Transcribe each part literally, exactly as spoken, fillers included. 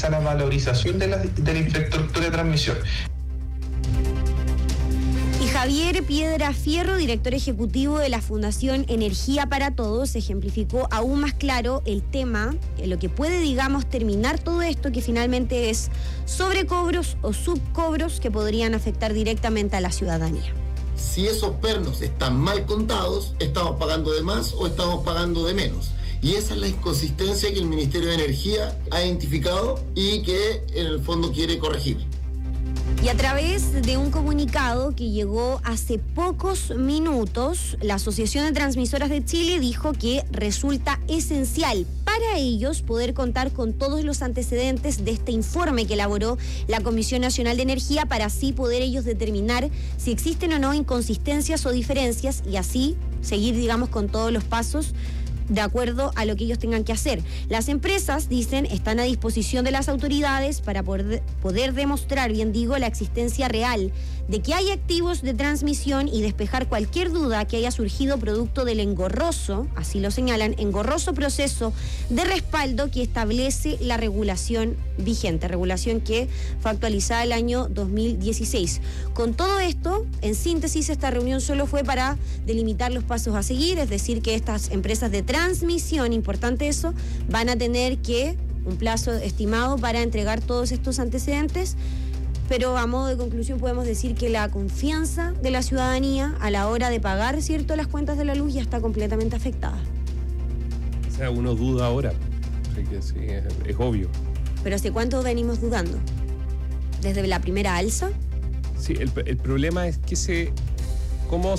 garantiza la valorización de la, de la infraestructura de transmisión. Y Javier Piedra Fierro, director ejecutivo de la Fundación Energía para Todos, ejemplificó aún más claro el tema, lo que puede, digamos, terminar todo esto, que finalmente es sobrecobros o subcobros que podrían afectar directamente a la ciudadanía. Si esos pernos están mal contados, estamos pagando de más o estamos pagando de menos. Y esa es la inconsistencia que el Ministerio de Energía ha identificado y que en el fondo quiere corregir. Y a través de un comunicado que llegó hace pocos minutos, la Asociación de Transmisoras de Chile dijo que resulta esencial para ellos poder contar con todos los antecedentes de este informe que elaboró la Comisión Nacional de Energía para así poder ellos determinar si existen o no inconsistencias o diferencias y así seguir, digamos, con todos los pasos de acuerdo a lo que ellos tengan que hacer. Las empresas, dicen, están a disposición de las autoridades para poder, poder demostrar, bien digo, la existencia real de que hay activos de transmisión y despejar cualquier duda que haya surgido producto del engorroso, así lo señalan, engorroso proceso de respaldo que establece la regulación vigente, regulación que fue actualizada el año dos mil dieciséis. Con todo esto, en síntesis, esta reunión solo fue para delimitar los pasos a seguir, es decir, que estas empresas de transmisión, importante eso, van a tener que un plazo estimado para entregar todos estos antecedentes, pero a modo de conclusión podemos decir que la confianza de la ciudadanía a la hora de pagar, ¿cierto?, las cuentas de la luz ya está completamente afectada. O sea, uno duda ahora, así que sí, es, es obvio. ¿Pero hace cuánto venimos dudando? ¿Desde la primera alza? Sí, el, el problema es que se... ¿Cómo...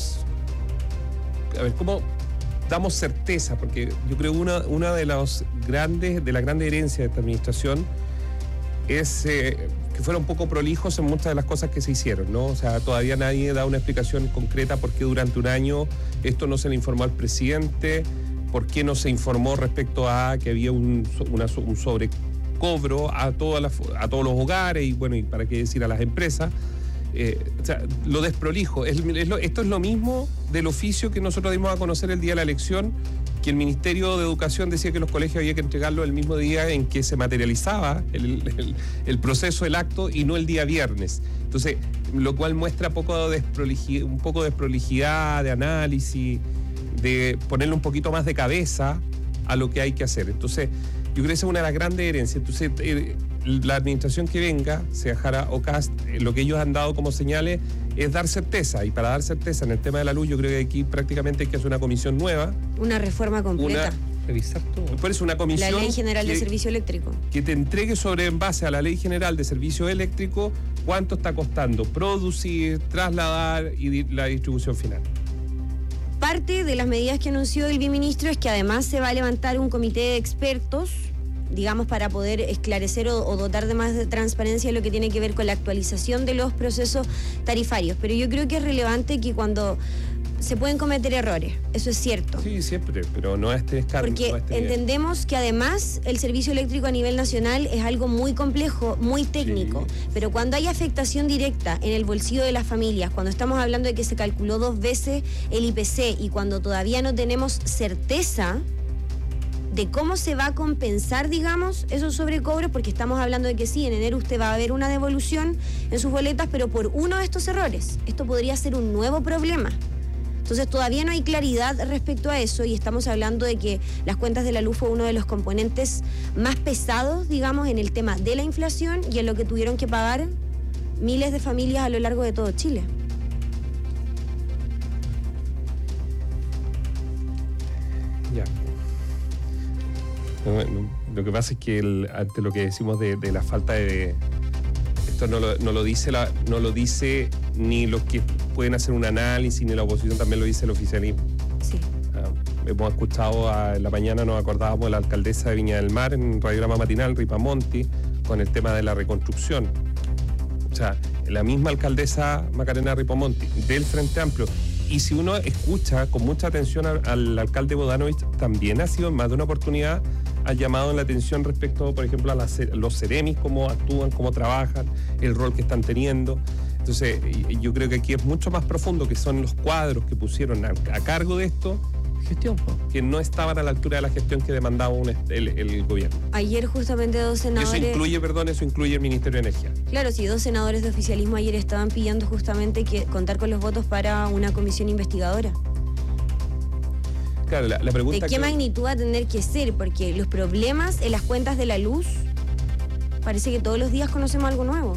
A ver, ¿cómo damos certeza? Porque yo creo que una, una de las grandes, de la grande herencia de esta administración es eh, que fueron un poco prolijos en muchas de las cosas que se hicieron, ¿no? O sea, todavía nadie da una explicación concreta por qué durante un año esto no se le informó al presidente, por qué no se informó respecto a que había un, una, un sobrecobro a, todas las, a todos los hogares y, bueno, y para qué decir a las empresas. Eh, o sea, lo desprolijo. Es, es lo, esto es lo mismo del oficio que nosotros dimos a conocer el día de la elección, que el Ministerio de Educación decía que los colegios había que entregarlo el mismo día en que se materializaba el, el, el proceso, el acto, y no el día viernes. Entonces, lo cual muestra poco de desprolijidad, un poco de desprolijidad, de análisis, de ponerle un poquito más de cabeza a lo que hay que hacer. Entonces, yo creo que esa es una de las grandes herencias. Entonces, eh, la administración que venga, sea Jara o Kast, eh, lo que ellos han dado como señales es dar certeza, y para dar certeza en el tema de la luz, yo creo que aquí prácticamente hay que hacer una comisión nueva. Una reforma completa. Una, revisar todo. Por eso una comisión... La Ley General que, de Servicio Eléctrico. Que te entregue sobre, en base a la Ley General de Servicio Eléctrico, cuánto está costando producir, trasladar y la distribución final. Parte de las medidas que anunció el viceministro es que además se va a levantar un comité de expertos, digamos, para poder esclarecer o, o dotar de más de transparencia lo que tiene que ver con la actualización de los procesos tarifarios. Pero yo creo que es relevante que cuando se pueden cometer errores, eso es cierto. Sí, siempre, pero no a este escándalo. Porque no a este entendemos nivel. Que además el servicio eléctrico a nivel nacional es algo muy complejo, muy técnico, sí. Pero cuando hay afectación directa en el bolsillo de las familias, cuando estamos hablando de que se calculó dos veces el I P C y cuando todavía no tenemos certeza de cómo se va a compensar, digamos, esos sobrecobros, porque estamos hablando de que sí, en enero usted va a ver una devolución en sus boletas, pero por uno de estos errores. Esto podría ser un nuevo problema. Entonces todavía no hay claridad respecto a eso y estamos hablando de que las cuentas de la luz fue uno de los componentes más pesados, digamos, en el tema de la inflación y en lo que tuvieron que pagar miles de familias a lo largo de todo Chile. Ya. Bueno, lo que pasa es que el, ante lo que decimos de, de la falta de... Esto no lo, no lo dice la, no lo dice ni los que pueden hacer un análisis, ni la oposición, también lo dice el oficialismo. Sí. Ah, hemos escuchado a, en la mañana, nos acordábamos de la alcaldesa de Viña del Mar en Radiograma Matinal, Ripamonti, con el tema de la reconstrucción. O sea, la misma alcaldesa Macarena Ripamonti del Frente Amplio. Y si uno escucha con mucha atención al, al alcalde Bodanovich, también ha sido en más de una oportunidad, ha llamado la atención respecto, por ejemplo, a las, los Ceremis, cómo actúan, cómo trabajan, el rol que están teniendo. Entonces, yo creo que aquí es mucho más profundo, que son los cuadros que pusieron a, a cargo de esto, gestión, po. que no estaban a la altura de la gestión que demandaba un, el, el gobierno. Ayer justamente dos Y senadores... eso incluye, perdón, eso incluye el Ministerio de Energía. Claro, sí, dos senadores de oficialismo ayer estaban pidiendo justamente que contar con los votos para una comisión investigadora. Claro, la, la pregunta... ¿De qué que... magnitud va a tener que ser? Porque los problemas en las cuentas de la luz, parece que todos los días conocemos algo nuevo.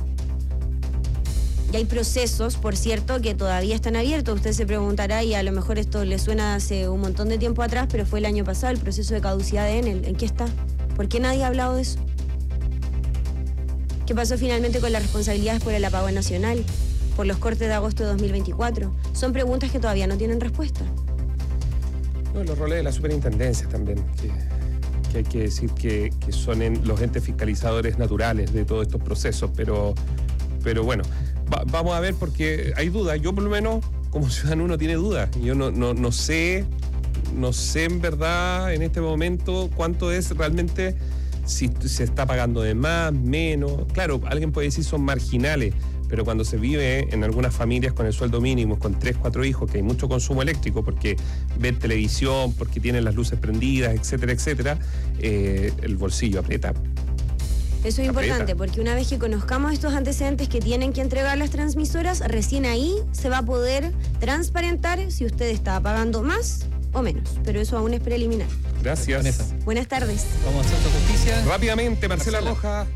Y hay procesos, por cierto, que todavía están abiertos. Usted se preguntará, y a lo mejor esto le suena hace un montón de tiempo atrás, pero fue el año pasado el proceso de caducidad de Enel. ¿En qué está? ¿Por qué nadie ha hablado de eso? ¿Qué pasó finalmente con las responsabilidades por el apagón nacional? ¿Por los cortes de agosto de dos mil veinticuatro? Son preguntas que todavía no tienen respuesta. No, los roles de la superintendencia también, que, que hay que decir que, que son en los entes fiscalizadores naturales de todos estos procesos, pero, pero bueno, va, vamos a ver porque hay dudas. Yo por lo menos como ciudadano uno tiene dudas. Yo no, no, no sé, no sé en verdad en este momento cuánto es realmente, si se está pagando de más, menos. Claro, alguien puede decir son marginales, pero cuando se vive en algunas familias con el sueldo mínimo, con tres, cuatro hijos, que hay mucho consumo eléctrico porque ven televisión, porque tienen las luces prendidas, etcétera, etcétera, eh, el bolsillo aprieta. Eso es Aprieta. importante, porque una vez que conozcamos estos antecedentes que tienen que entregar las transmisoras, recién ahí se va a poder transparentar si usted está pagando más o menos, pero eso aún es preliminar. Gracias. Vanessa. Buenas tardes. Vamos a hacer justicia. Rápidamente, Marcela, Marcela. Roja.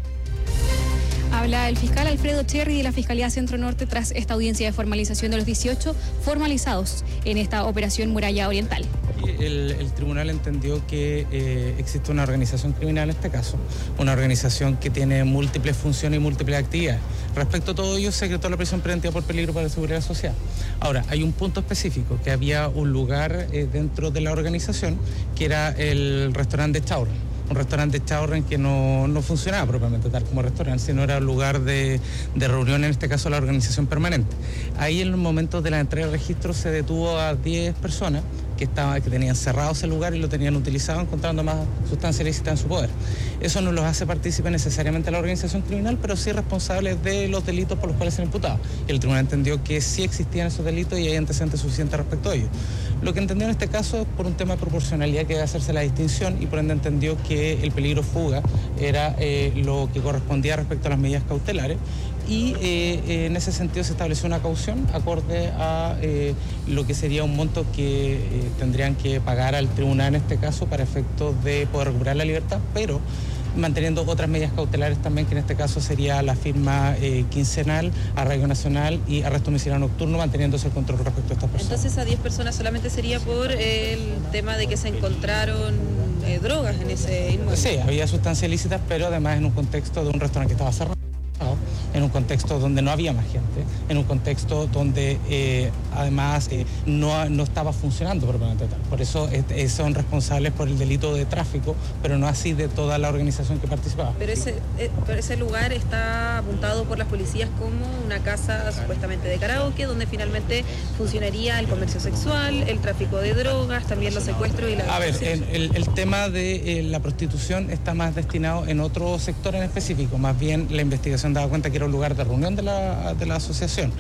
Habla el fiscal Alfredo Cherry de la Fiscalía Centro Norte tras esta audiencia de formalización de los dieciocho formalizados en esta operación Muralla Oriental. El, el tribunal entendió que eh, existe una organización criminal en este caso, una organización que tiene múltiples funciones y múltiples actividades. Respecto a todo ello, se decretó la prisión preventiva por peligro para la seguridad social. Ahora, hay un punto específico, que había un lugar eh, dentro de la organización que era el restaurante Chaurren. Un restaurante de Chaurren que no, no funcionaba propiamente tal como restaurante, sino era un lugar de, de reunión, en este caso la organización permanente. Ahí en los momentos de la entrega de registro se detuvo a diez personas que, estaban, que tenían cerrado ese lugar y lo tenían utilizado encontrando más sustancia ilícita en su poder. Eso no los hace partícipes necesariamente de la organización criminal, pero sí responsables de los delitos por los cuales se han imputado. Y el tribunal entendió que sí existían esos delitos y hay antecedentes suficientes respecto a ellos. Lo que entendió en este caso es por un tema de proporcionalidad que debe hacerse la distinción y por ende entendió que el peligro fuga era eh, lo que correspondía respecto a las medidas cautelares y eh, en ese sentido se estableció una caución acorde a eh, lo que sería un monto que eh, tendrían que pagar al tribunal en este caso para efectos de poder recuperar la libertad, pero manteniendo otras medidas cautelares también, que en este caso sería la firma eh, quincenal, arraigo nacional y arresto domiciliario nocturno, manteniéndose el control respecto a estas personas. Entonces a diez personas solamente sería por el tema de que se encontraron eh, drogas en ese inmueble. Sí, había sustancias ilícitas, pero además en un contexto de un restaurante que estaba cerrado, en un contexto donde no había más gente, en un contexto donde eh, además eh, no, no estaba funcionando propiamente tal. Por eso eh, son responsables por el delito de tráfico, pero no así de toda la organización que participaba. Pero ese, eh, pero ese lugar está apuntado por las policías como una casa supuestamente de karaoke, donde finalmente funcionaría el comercio sexual, el tráfico de drogas, también los secuestros y la... A ver, el, el, el tema de eh, la prostitución está más destinado en otro sector en específico, más bien la investigación daba cuenta que era un lugar de reunión de la, de la asociación.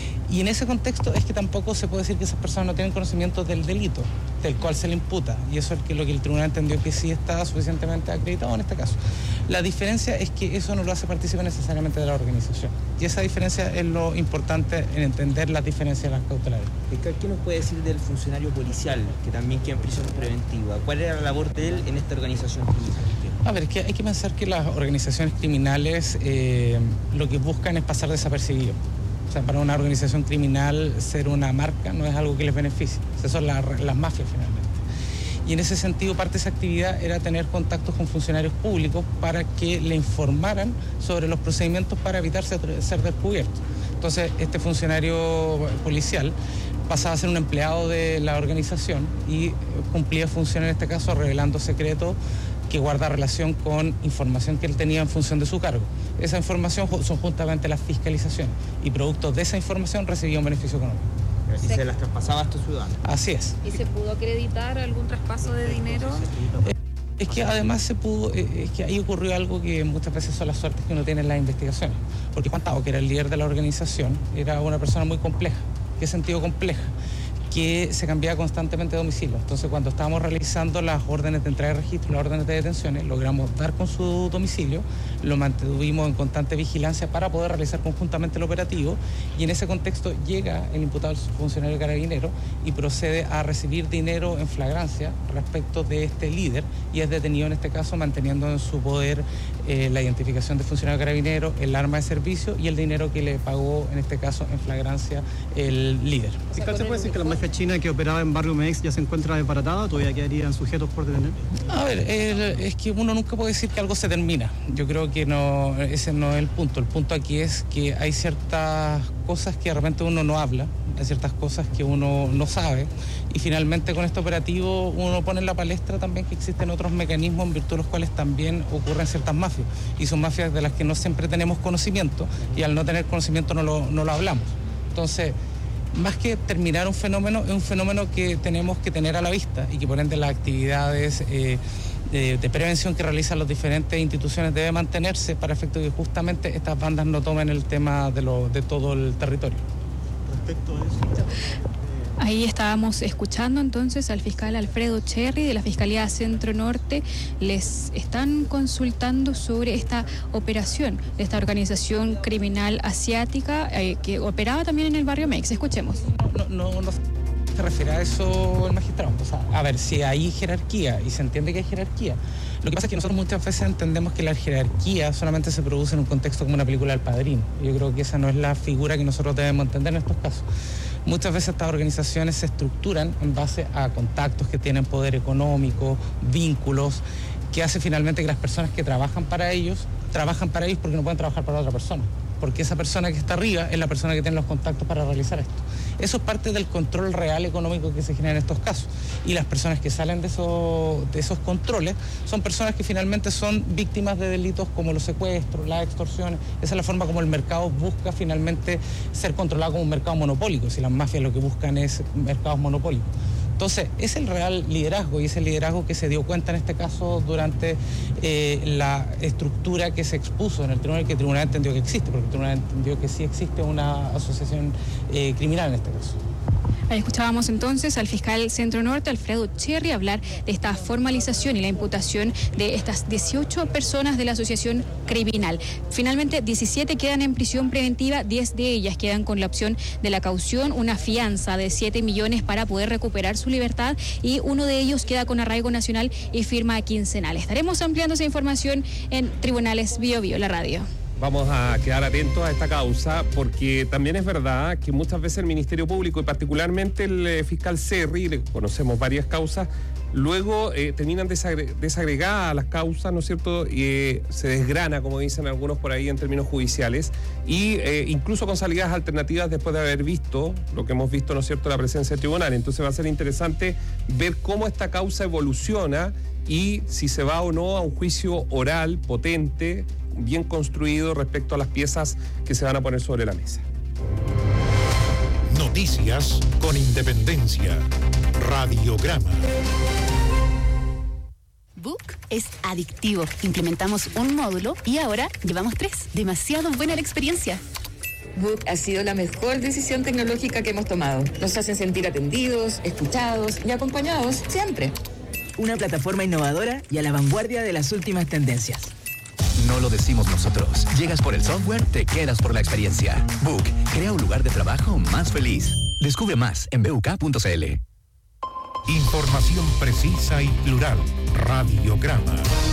Y en ese contexto es que tampoco se puede decir que esas personas no tienen conocimiento del delito, del cual se le imputa. Y eso es que lo que el tribunal entendió que sí está suficientemente acreditado en este caso. La diferencia es que eso no lo hace partícipe necesariamente de la organización. Y esa diferencia es lo importante en entender las diferencias de las cautelares. ¿Qué nos puede decir del funcionario policial que también queda en prisión preventiva? ¿Cuál era la labor de él en esta organización criminal? A ver, es que hay que pensar que las organizaciones criminales eh, lo que buscan es pasar desapercibido. O sea, para una organización criminal ser una marca no es algo que les beneficie. Esas son la, las mafias finalmente. Y en ese sentido parte de esa actividad era tener contactos con funcionarios públicos para que le informaran sobre los procedimientos para evitar ser, ser descubierto. Entonces, este funcionario policial pasaba a ser un empleado de la organización y cumplía función en este caso revelando secretos que guarda relación con información que él tenía en función de su cargo. Esa información son justamente las fiscalizaciones y producto de esa información recibía un beneficio económico. Y se las traspasaba a estos ciudadanos. Así es. ¿Y se pudo acreditar algún traspaso de dinero? Eh, es que además se pudo, eh, es que ahí ocurrió algo que muchas veces son las suertes que uno tiene en las investigaciones. Porque Juan Tao, que era el líder de la organización, era una persona muy compleja. ¿Qué sentido compleja? que se cambiaba constantemente de domicilio. Entonces, cuando estábamos realizando las órdenes de entrega de registro, las órdenes de detenciones, logramos dar con su domicilio, lo mantuvimos en constante vigilancia para poder realizar conjuntamente el operativo, y en ese contexto llega el imputado, el funcionario carabinero, y procede a recibir dinero en flagrancia respecto de este líder, y es detenido en este caso manteniendo en su poder eh, la identificación del funcionario carabinero, el arma de servicio y el dinero que le pagó en este caso en flagrancia el líder. Fiscal, ¿se puede decir que la mafia china que operaba en Barrio Mex ya se encuentra desbaratada o todavía quedarían sujetos por detener? A ver, el, es que uno nunca puede decir que algo se termina. Yo creo que no, ese no es el punto. El punto aquí es que hay ciertas cosas que de repente uno no habla, hay ciertas cosas que uno no sabe, y finalmente con este operativo uno pone en la palestra también que existen otros mecanismos en virtud de los cuales también ocurren ciertas mafias, y son mafias de las que no siempre tenemos conocimiento, y al no tener conocimiento no lo, no lo hablamos. Entonces, más que terminar un fenómeno, es un fenómeno que tenemos que tener a la vista, y que por ende las actividades eh, de, de prevención que realizan las diferentes instituciones deben mantenerse para efecto de que justamente estas bandas no tomen el tema de, lo, de todo el territorio. Respecto a eso... Ahí estábamos escuchando entonces al fiscal Alfredo Cherry de la Fiscalía Centro Norte. Les están consultando sobre esta operación de esta organización criminal asiática eh, que operaba también en el barrio Mex. Escuchemos. No, no, no se refiere a eso el magistrado. O sea, a ver, si hay jerarquía y se entiende que hay jerarquía. Lo que pasa es que nosotros muchas veces entendemos que la jerarquía solamente se produce en un contexto como una película del Padrino. Yo creo que esa no es la figura que nosotros debemos entender en estos casos. Muchas veces estas organizaciones se estructuran en base a contactos que tienen poder económico, vínculos, que hace finalmente que las personas que trabajan para ellos, trabajan para ellos porque no pueden trabajar para otra persona. Porque esa persona que está arriba es la persona que tiene los contactos para realizar esto. Eso es parte del control real económico que se genera en estos casos. Y las personas que salen de esos, de esos controles son personas que finalmente son víctimas de delitos como los secuestros, las extorsiones. Esa es la forma como el mercado busca finalmente ser controlado como un mercado monopólico. Si las mafias lo que buscan es mercados monopólicos. Entonces, es el real liderazgo, y es el liderazgo que se dio cuenta en este caso durante eh, la estructura que se expuso en el tribunal, que el tribunal entendió que existe, porque el tribunal entendió que sí existe una asociación eh, criminal en este caso. Ahí escuchábamos entonces al fiscal Centro Norte, Alfredo Cherry, hablar de esta formalización y la imputación de estas dieciocho personas de la asociación criminal. Finalmente, diecisiete quedan en prisión preventiva, diez de ellas quedan con la opción de la caución, una fianza de siete millones para poder recuperar su libertad, y uno de ellos queda con arraigo nacional y firma quincenal. Estaremos ampliando esa información en Tribunales Bio Bio, la radio. Vamos a quedar atentos a esta causa, porque también es verdad que muchas veces el Ministerio Público, y particularmente el eh, fiscal Cerri, le conocemos varias causas, luego eh, terminan desagre- desagregadas las causas, ¿no es cierto? Y eh, se desgrana, como dicen algunos por ahí en términos judiciales, y eh, incluso con salidas alternativas después de haber visto lo que hemos visto, ¿no es cierto?, la presencia del tribunal. Entonces va a ser interesante ver cómo esta causa evoluciona y si se va o no a un juicio oral potente, bien construido respecto a las piezas que se van a poner sobre la mesa. Noticias con independencia. Radiograma. Book es adictivo. Implementamos un módulo y ahora llevamos tres. Demasiado buena la experiencia. Book ha sido la mejor decisión tecnológica que hemos tomado. Nos hacen sentir atendidos, escuchados y acompañados siempre. Una plataforma innovadora y a la vanguardia de las últimas tendencias. No lo decimos nosotros. Llegas por el software, te quedas por la experiencia. Book crea un lugar de trabajo más feliz. Descubre más en b u k punto c l. Información precisa y plural. Radiograma.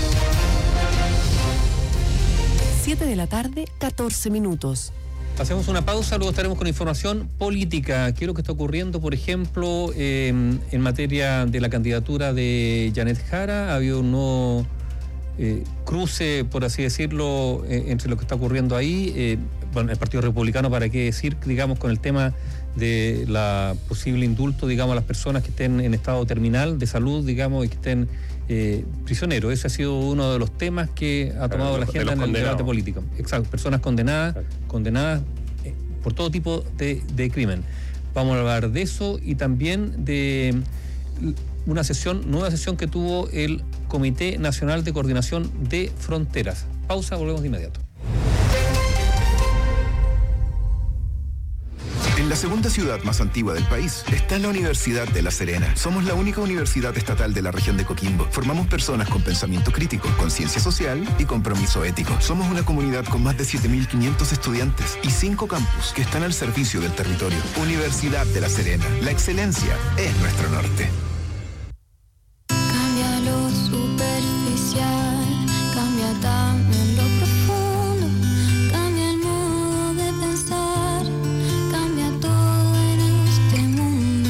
siete de la tarde, catorce minutos. Hacemos una pausa, luego estaremos con información política. ¿Qué es lo que está ocurriendo, por ejemplo, eh, en materia de la candidatura de Janet Jara? Ha habido un nuevo eh, cruce, por así decirlo, eh, entre lo que está ocurriendo ahí. Eh, bueno, el Partido Republicano, ¿para qué decir? Digamos, con el tema de la posible indulto, digamos, a las personas que estén en estado terminal de salud, digamos, y que estén eh, prisioneros. Ese ha sido uno de los temas que ha tomado Pero, la agenda en el debate político. Exacto, personas condenadas, claro. condenadas eh, por todo tipo de, de crimen. Vamos a hablar de eso y también de una sesión, nueva sesión que tuvo el Comité Nacional de Coordinación de Fronteras. Pausa, volvemos de inmediato. El En la segunda ciudad más antigua del país está la Universidad de La Serena. Somos la única universidad estatal de la región de Coquimbo. Formamos personas con pensamiento crítico, conciencia social y compromiso ético. Somos una comunidad con más de siete mil quinientos estudiantes y cinco campus que están al servicio del territorio. Universidad de La Serena. La excelencia es nuestro norte. Cambia lo superficial, cambia también lo profundo, cambia el modo de pensar, cambia todo en este mundo.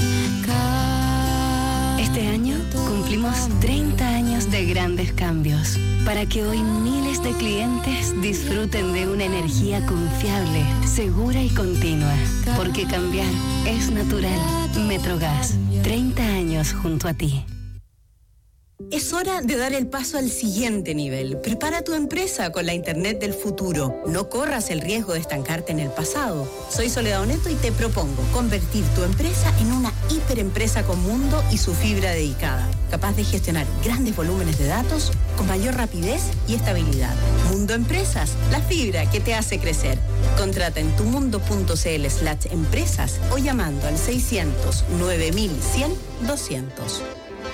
Este año cumplimos treinta años de grandes cambios para que hoy miles de clientes disfruten de una energía confiable, segura y continua. Porque cambiar es natural. Metrogas, treinta años junto a ti. Es hora de dar el paso al siguiente nivel. Prepara tu empresa con la Internet del futuro. No corras el riesgo de estancarte en el pasado. Soy Soledad Oneto y te propongo convertir tu empresa en una hiperempresa con mundo y su fibra dedicada, capaz de gestionar grandes volúmenes de datos con mayor rapidez y estabilidad. Mundo Empresas, la fibra que te hace crecer. Contrata en tumundo.cl slash empresas o llamando al seiscientos nueve mil cien doscientos.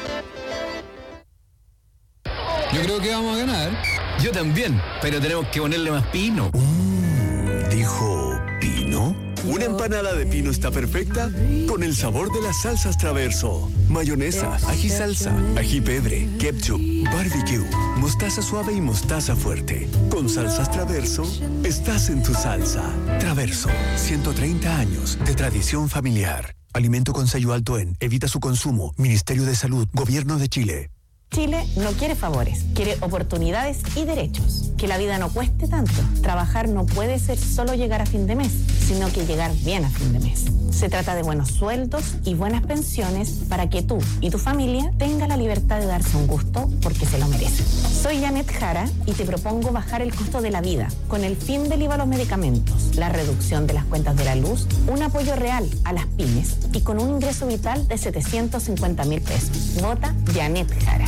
Yo creo que vamos a ganar. Yo también, pero tenemos que ponerle más pino. Mm, ¿dijo pino? Una empanada de pino está perfecta con el sabor de las salsas Traverso. Mayonesa, ají salsa, ají pebre, ketchup, barbecue, mostaza suave y mostaza fuerte. Con salsas Traverso, estás en tu salsa. Traverso, ciento treinta años de tradición familiar. Alimento con sello alto en. Evita su consumo. Ministerio de Salud. Gobierno de Chile. Chile no quiere favores, quiere oportunidades y derechos. Que la vida no cueste tanto. Trabajar no puede ser solo llegar a fin de mes, sino que llegar bien a fin de mes. Se trata de buenos sueldos y buenas pensiones para que tú y tu familia tengan la libertad de darse un gusto porque se lo merecen. Soy Janet Jara y te propongo bajar el costo de la vida con el fin del I V A a los medicamentos, la reducción de las cuentas de la luz, un apoyo real a las pymes y con un ingreso vital de setecientos cincuenta mil pesos. Vota Janet Jara.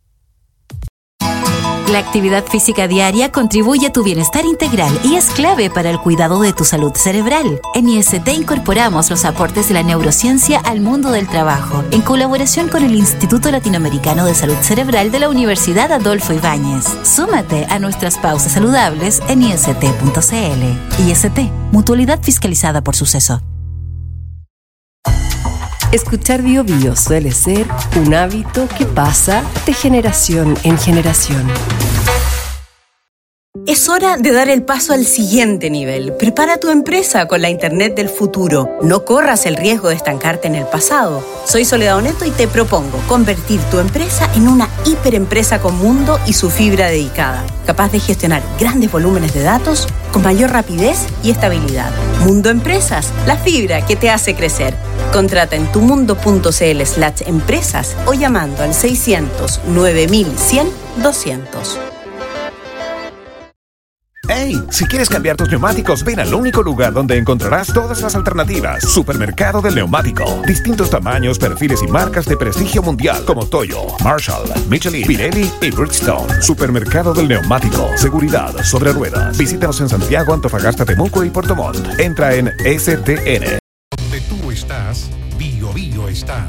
La actividad física diaria contribuye a tu bienestar integral y es clave para el cuidado de tu salud cerebral. En I S T incorporamos los aportes de la neurociencia al mundo del trabajo, en colaboración con el Instituto Latinoamericano de Salud Cerebral de la Universidad Adolfo Ibáñez. Súmate a nuestras pausas saludables en i s t punto c l. I S T, mutualidad fiscalizada por Suceso. Escuchar Bio Bio suele ser un hábito que pasa de generación en generación. Es hora de dar el paso al siguiente nivel. Prepara tu empresa con la Internet del futuro. No corras el riesgo de estancarte en el pasado. Soy Soledad Oneto y te propongo convertir tu empresa en una hiperempresa con mundo y su fibra dedicada, capaz de gestionar grandes volúmenes de datos con mayor rapidez y estabilidad. Mundo Empresas, la fibra que te hace crecer. Contrata en tumundo.cl slash empresas o llamando al seiscientos nueve mil cien doscientos. ¡Hey! Si quieres cambiar tus neumáticos, ven al único lugar donde encontrarás todas las alternativas. Supermercado del Neumático. Distintos tamaños, perfiles y marcas de prestigio mundial como Toyo, Marshall, Michelin, Pirelli y Bridgestone. Supermercado del Neumático. Seguridad sobre ruedas. Visítanos en Santiago, Antofagasta, Temuco y Puerto Montt. Entra en S T N. Donde tú estás, Bio Bio está.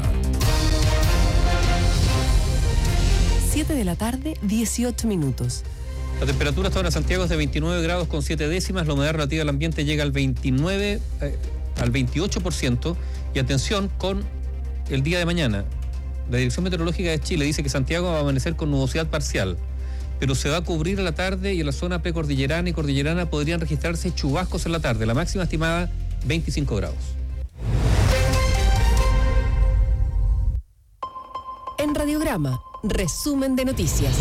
siete de la tarde, dieciocho minutos. La temperatura hasta ahora en Santiago es de veintinueve grados con siete décimas, la humedad relativa del ambiente llega al veintinueve, eh, al veintiocho por ciento. Y atención con el día de mañana. La Dirección Meteorológica de Chile dice que Santiago va a amanecer con nubosidad parcial, pero se va a cubrir a la tarde y en la zona precordillerana y cordillerana podrían registrarse chubascos en la tarde. La máxima estimada, veinticinco grados. En Radiograma, resumen de noticias.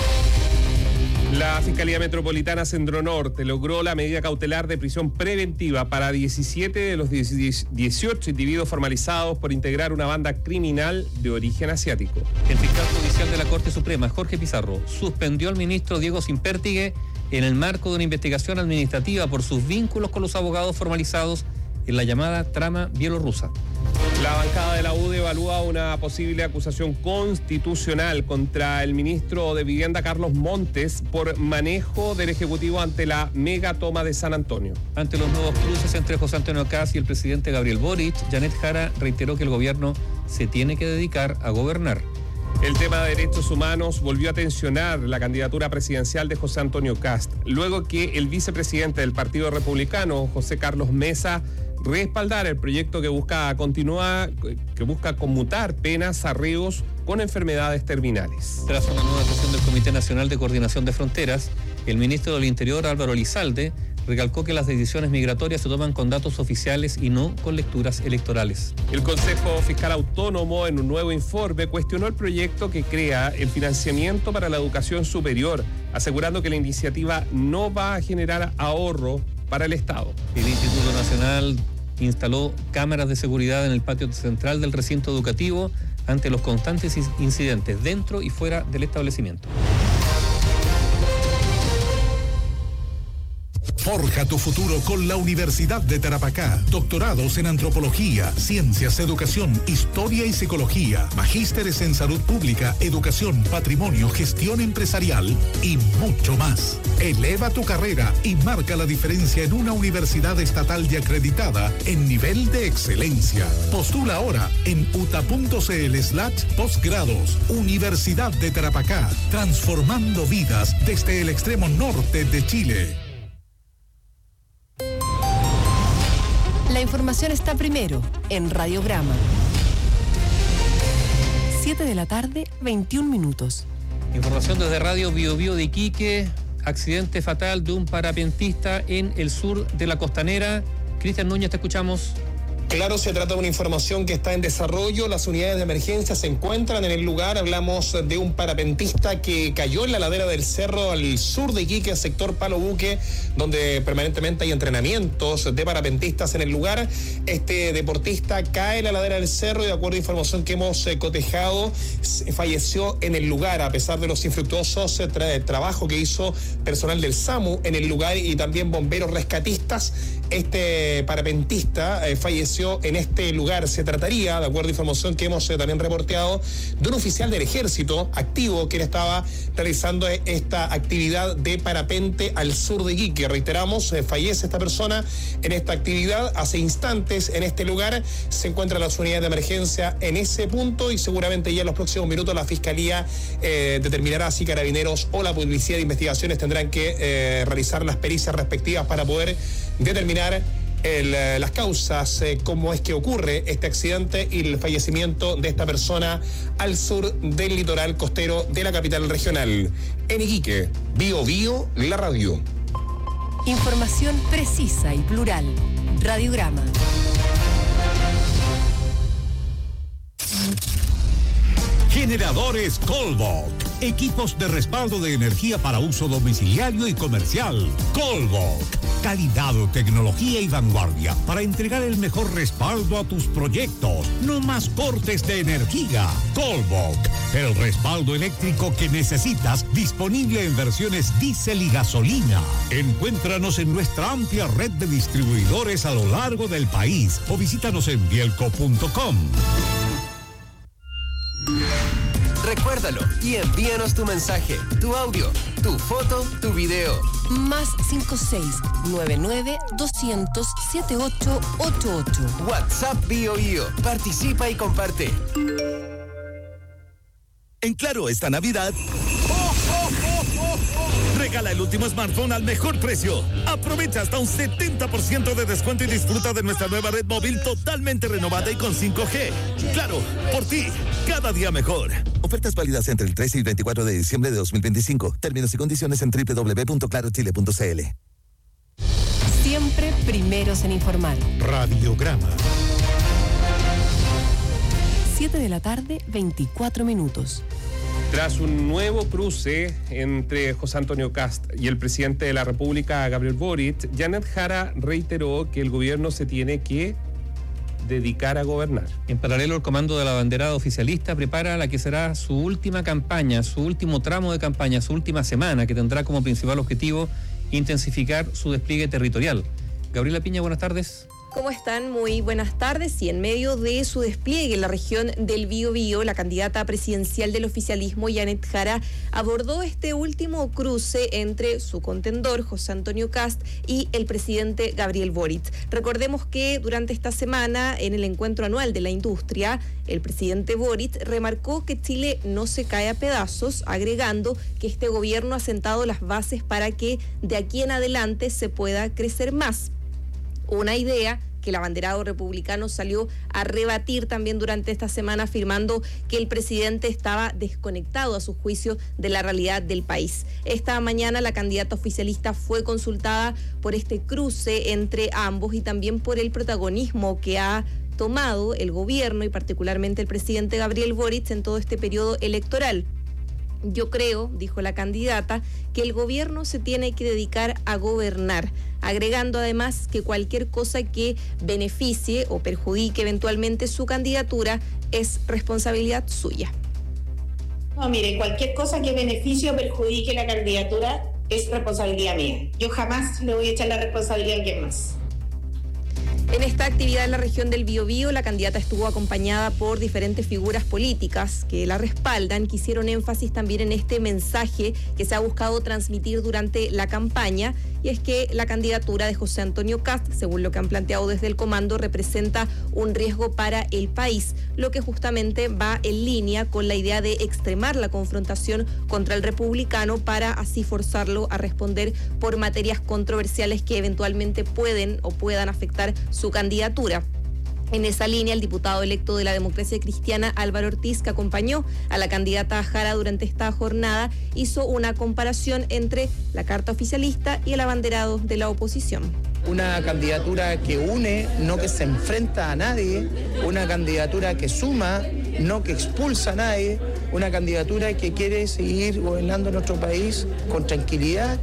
La Fiscalía Metropolitana Centro Norte logró la medida cautelar de prisión preventiva para diecisiete de los dieciocho individuos formalizados por integrar una banda criminal de origen asiático. El fiscal judicial de la Corte Suprema, Jorge Pizarro, suspendió al ministro Diego Simpértigue en el marco de una investigación administrativa por sus vínculos con los abogados formalizados en la llamada trama bielorrusa. La bancada de la U D evalúa una posible acusación constitucional contra el ministro de Vivienda, Carlos Montes, por manejo del Ejecutivo ante la mega toma de San Antonio. Ante los nuevos cruces entre José Antonio Kast y el presidente Gabriel Boric, Janet Jara reiteró que el gobierno se tiene que dedicar a gobernar. El tema de derechos humanos volvió a tensionar la candidatura presidencial de José Antonio Kast, luego que el vicepresidente del Partido Republicano, José Carlos Mesa, respaldar el proyecto que busca continuar, que busca conmutar penas a reos con enfermedades terminales. Tras una nueva sesión del Comité Nacional de Coordinación de Fronteras, el ministro del Interior, Álvaro Elizalde, recalcó que las decisiones migratorias se toman con datos oficiales y no con lecturas electorales. El Consejo Fiscal Autónomo, en un nuevo informe, cuestionó el proyecto que crea el financiamiento para la educación superior, asegurando que la iniciativa no va a generar ahorro para el Estado. El Instituto Nacional instaló cámaras de seguridad en el patio central del recinto educativo ante los constantes incidentes dentro y fuera del establecimiento. Forja tu futuro con la Universidad de Tarapacá. Doctorados en Antropología, Ciencias, Educación, Historia y Psicología. Magísteres en Salud Pública, Educación, Patrimonio, Gestión Empresarial y mucho más. Eleva tu carrera y marca la diferencia en una universidad estatal y acreditada en nivel de excelencia. Postula ahora en uta.cl slash postgrados. Universidad de Tarapacá, transformando vidas desde el extremo norte de Chile. La información está primero en Radiograma. siete de la tarde, veintiún minutos. Información desde Radio Bio Bio de Iquique. Accidente fatal de un parapentista en el sur de la Costanera. Cristian Núñez, te escuchamos. Claro, se trata de una información que está en desarrollo. Las unidades de emergencia se encuentran en el lugar. Hablamos de un parapentista que cayó en la ladera del cerro al sur de Iquique, sector Palo Buque, donde permanentemente hay entrenamientos de parapentistas en el lugar. Este deportista cae en la ladera del cerro y, de acuerdo a información que hemos eh, cotejado, falleció en el lugar, a pesar de los infructuosos eh, tra- trabajo que hizo personal del SAMU en el lugar y también bomberos rescatistas. Este parapentista eh, falleció en este lugar. Se trataría, de acuerdo a información que hemos eh, también reporteado, de un oficial del ejército activo que estaba realizando eh, esta actividad de parapente al sur de Iquique. Reiteramos, eh, fallece esta persona en esta actividad. Hace instantes en este lugar se encuentran las unidades de emergencia en ese punto y seguramente ya en los próximos minutos la Fiscalía eh, determinará si Carabineros o la Policía de Investigaciones tendrán que eh, realizar las pericias respectivas para poder determinar El, las causas, eh, cómo es que ocurre este accidente y el fallecimiento de esta persona al sur del litoral costero de la capital regional. En Iquique, Bio Bio, la radio. Información precisa y plural. Radiograma. Generadores Colbok. Equipos de respaldo de energía para uso domiciliario y comercial. Colbok. Calidad, tecnología y vanguardia para entregar el mejor respaldo a tus proyectos. No más cortes de energía. Colbok. El respaldo eléctrico que necesitas, disponible en versiones diésel y gasolina. Encuéntranos en nuestra amplia red de distribuidores a lo largo del país o visítanos en bielco punto com. Recuérdalo y envíanos tu mensaje, tu audio, tu foto, tu video. Más cinco seis nueve nueve dos cero cero siete ocho ocho ocho. WhatsApp Bio Bio. Participa y comparte. En Claro esta Navidad, ¡oh, oh, oh, oh, oh! Regala el último smartphone al mejor precio. Aprovecha hasta un setenta por ciento de descuento y disfruta de nuestra nueva red móvil totalmente renovada y con cinco G. Claro, por ti, cada día mejor. Ofertas válidas entre el trece y veinticuatro de diciembre de dos mil veinticinco. Términos y condiciones en doble u doble u doble u punto claro chile punto c l. Siempre primeros en informar. Radiograma. siete de la tarde, veinticuatro minutos. Tras un nuevo cruce entre José Antonio Kast y el presidente de la República, Gabriel Boric, Janet Jara reiteró que el gobierno se tiene que dedicar a gobernar. En paralelo, el comando de la banderada oficialista prepara la que será su última campaña, su último tramo de campaña, su última semana, que tendrá como principal objetivo intensificar su despliegue territorial. Gabriela Piña, buenas tardes. ¿Cómo están? Muy buenas tardes. Y en medio de su despliegue en la región del Biobío, la candidata presidencial del oficialismo, Janet Jara, abordó este último cruce entre su contendor, José Antonio Kast, y el presidente Gabriel Boric. Recordemos que durante esta semana, en el encuentro anual de la industria, el presidente Boric remarcó que Chile no se cae a pedazos, agregando que este gobierno ha sentado las bases para que de aquí en adelante se pueda crecer más. Una idea que el abanderado republicano salió a rebatir también durante esta semana, afirmando que el presidente estaba desconectado, a su juicio, de la realidad del país. Esta mañana la candidata oficialista fue consultada por este cruce entre ambos y también por el protagonismo que ha tomado el gobierno y particularmente el presidente Gabriel Boric en todo este periodo electoral. Yo creo, dijo la candidata, que el gobierno se tiene que dedicar a gobernar, agregando además que cualquier cosa que beneficie o perjudique eventualmente su candidatura es responsabilidad suya. No, mire, cualquier cosa que beneficie o perjudique la candidatura es responsabilidad mía. Yo jamás le voy a echar la responsabilidad a quien más. En esta actividad en la región del Biobío, la candidata estuvo acompañada por diferentes figuras políticas que la respaldan, que hicieron énfasis también en este mensaje que se ha buscado transmitir durante la campaña, y es que la candidatura de José Antonio Kast, según lo que han planteado desde el comando, representa un riesgo para el país, lo que justamente va en línea con la idea de extremar la confrontación contra el republicano para así forzarlo a responder por materias controversiales que eventualmente pueden o puedan afectar su candidatura. En esa línea, el diputado electo de la Democracia Cristiana, Álvaro Ortiz, que acompañó a la candidata Jara durante esta jornada, hizo una comparación entre la carta oficialista y el abanderado de la oposición. Una candidatura que une, no que se enfrenta a nadie, una candidatura que suma, no que expulsa a nadie, una candidatura que quiere seguir gobernando nuestro país con tranquilidad.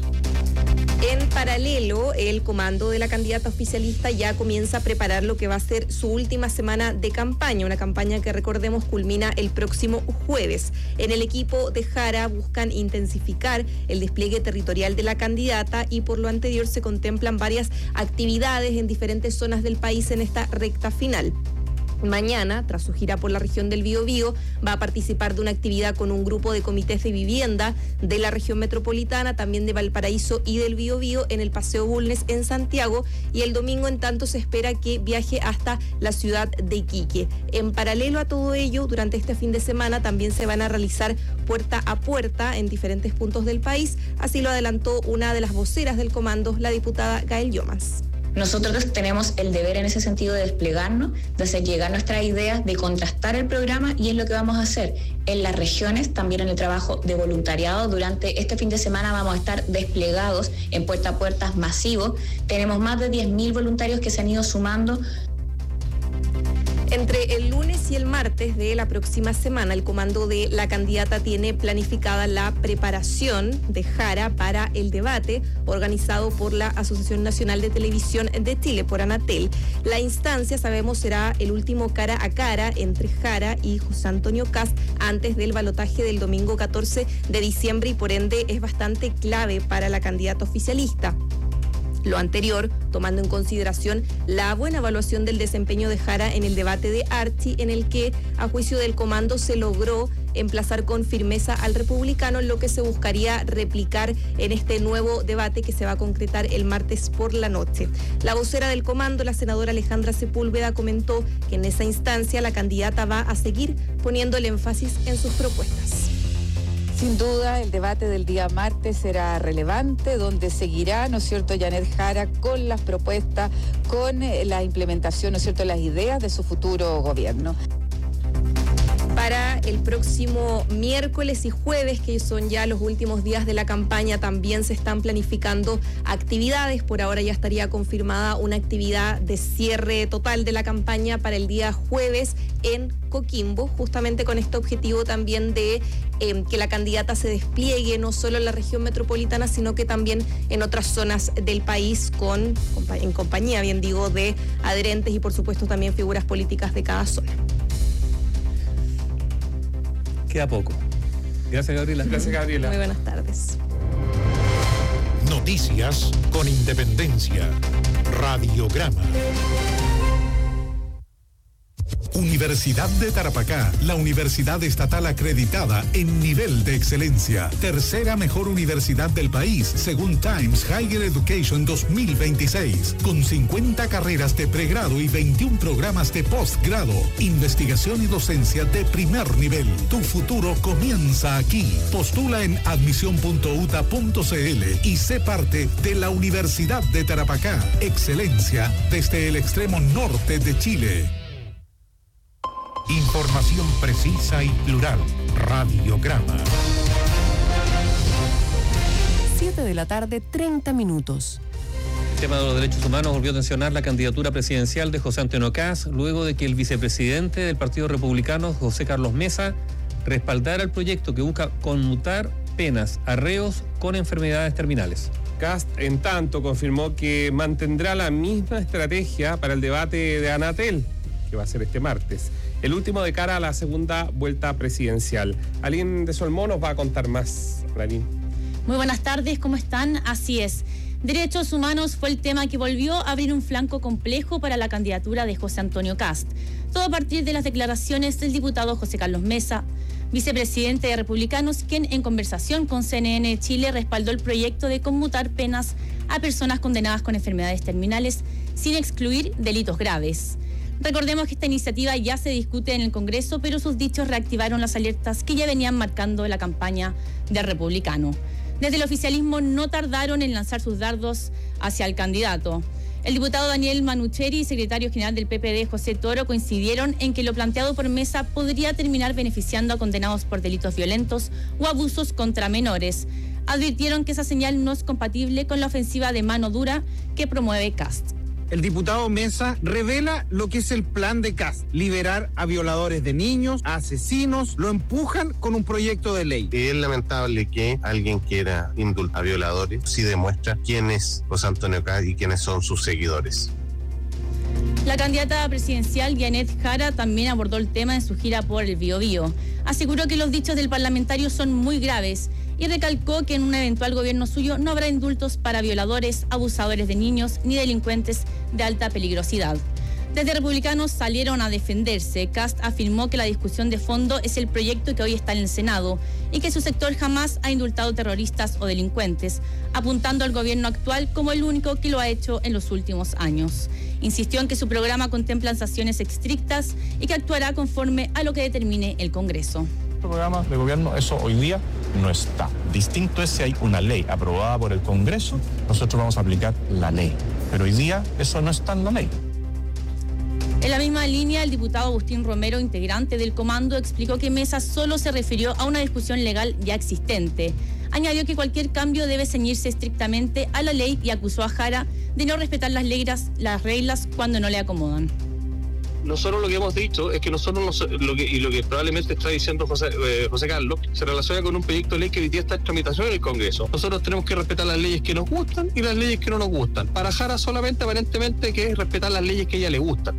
En paralelo, el comando de la candidata oficialista ya comienza a preparar lo que va a ser su última semana de campaña, una campaña que, recordemos, culmina el próximo jueves. En el equipo de Jara buscan intensificar el despliegue territorial de la candidata y por lo anterior se contemplan varias actividades en diferentes zonas del país en esta recta final. Mañana, tras su gira por la región del Biobío, va a participar de una actividad con un grupo de comités de vivienda de la región metropolitana, también de Valparaíso y del Biobío, en el Paseo Bulnes en Santiago, y el domingo en tanto se espera que viaje hasta la ciudad de Iquique. En paralelo a todo ello, durante este fin de semana también se van a realizar puerta a puerta en diferentes puntos del país, así lo adelantó una de las voceras del comando, la diputada Gael Llomas. Nosotros tenemos el deber en ese sentido de desplegarnos, de hacer llegar nuestras ideas, de contrastar el programa, y es lo que vamos a hacer en las regiones, también en el trabajo de voluntariado. Durante este fin de semana vamos a estar desplegados en puerta a puertas masivos. Tenemos más de diez mil voluntarios que se han ido sumando. Entre el lunes y el martes de la próxima semana, el comando de la candidata tiene planificada la preparación de Jara para el debate organizado por la Asociación Nacional de Televisión de Chile, por Anatel. La instancia, sabemos, será el último cara a cara entre Jara y José Antonio Kast antes del balotaje del domingo catorce de diciembre y por ende es bastante clave para la candidata oficialista. Lo anterior, tomando en consideración la buena evaluación del desempeño de Jara en el debate de Archi, en el que, a juicio del comando, se logró emplazar con firmeza al republicano, lo que se buscaría replicar en este nuevo debate que se va a concretar el martes por la noche. La vocera del comando, la senadora Alejandra Sepúlveda, comentó que en esa instancia la candidata va a seguir poniendo el énfasis en sus propuestas. Sin duda, el debate del día martes será relevante, donde seguirá, ¿no es cierto?, Janet Jara con las propuestas, con la implementación, ¿no es cierto?, las ideas de su futuro gobierno. Para el próximo miércoles y jueves, que son ya los últimos días de la campaña, también se están planificando actividades. Por ahora ya estaría confirmada una actividad de cierre total de la campaña para el día jueves en Coquimbo, justamente con este objetivo también de eh, que la candidata se despliegue no solo en la región metropolitana, sino que también en otras zonas del país, con, en compañía, bien digo, de adherentes y por supuesto también figuras políticas de cada zona. Queda poco. Gracias, Gabriela. Gracias, Gabriela. Muy buenas tardes. Noticias con independencia. Radiograma. Universidad de Tarapacá, la universidad estatal acreditada en nivel de excelencia. Tercera mejor universidad del país, según Times Higher Education dos mil veintiséis. Con cincuenta carreras de pregrado y veintiún programas de posgrado. Investigación y docencia de primer nivel. Tu futuro comienza aquí. Postula en admisión punto u t a punto c l y sé parte de la Universidad de Tarapacá. Excelencia desde el extremo norte de Chile. Información precisa y plural. Radiograma. siete de la tarde, treinta minutos. El tema de los derechos humanos volvió a tensionar la candidatura presidencial de José Antonio Kast luego de que el vicepresidente del Partido Republicano, José Carlos Mesa, respaldara el proyecto que busca conmutar penas a reos con enfermedades terminales. Kast, en tanto, confirmó que mantendrá la misma estrategia para el debate de Anatel, que va a ser este martes, el último de cara a la segunda vuelta presidencial. Aline de Solmó nos va a contar más. Aline. Muy buenas tardes, ¿cómo están? Así es. Derechos humanos fue el tema que volvió a abrir un flanco complejo para la candidatura de José Antonio Kast. Todo a partir de las declaraciones del diputado José Carlos Mesa, vicepresidente de Republicanos, quien en conversación con C N N Chile respaldó el proyecto de conmutar penas a personas condenadas con enfermedades terminales sin excluir delitos graves. Recordemos que esta iniciativa ya se discute en el Congreso, pero sus dichos reactivaron las alertas que ya venían marcando la campaña del republicano. Desde el oficialismo no tardaron en lanzar sus dardos hacia el candidato. El diputado Daniel Manucheri y secretario general del P P D, José Toro, coincidieron en que lo planteado por Mesa podría terminar beneficiando a condenados por delitos violentos o abusos contra menores. Advirtieron que esa señal no es compatible con la ofensiva de mano dura que promueve Kast. El diputado Mesa revela lo que es el plan de Kast: liberar a violadores de niños, a asesinos, lo empujan con un proyecto de ley. Es lamentable que alguien quiera indultar a violadores si demuestra quién es José Antonio Kast y quiénes son sus seguidores. La candidata presidencial Janet Jara también abordó el tema en su gira por el Biobío. Aseguró que los dichos del parlamentario son muy graves y recalcó que en un eventual gobierno suyo no habrá indultos para violadores, abusadores de niños ni delincuentes de alta peligrosidad. Desde Republicanos salieron a defenderse. Kast afirmó que la discusión de fondo es el proyecto que hoy está en el Senado y que su sector jamás ha indultado terroristas o delincuentes, apuntando al gobierno actual como el único que lo ha hecho en los últimos años. Insistió en que su programa contempla sanciones estrictas y que actuará conforme a lo que determine el Congreso. El programa de gobierno, eso hoy día no está. Distinto es si hay una ley aprobada por el Congreso, nosotros vamos a aplicar la ley. Pero hoy día eso no está en la ley. En la misma línea, el diputado Agustín Romero, integrante del comando, explicó que Mesa solo se refirió a una discusión legal ya existente. Añadió que cualquier cambio debe ceñirse estrictamente a la ley y acusó a Jara de no respetar las reglas, las reglas cuando no le acomodan. Nosotros lo que hemos dicho es que nosotros, nos, lo que, y lo que probablemente está diciendo José, eh, José Carlos, se relaciona con un proyecto de ley que hoy día está en tramitación en el Congreso. Nosotros tenemos que respetar las leyes que nos gustan y las leyes que no nos gustan. Para Jara solamente, aparentemente, que es respetar las leyes que a ella le gustan.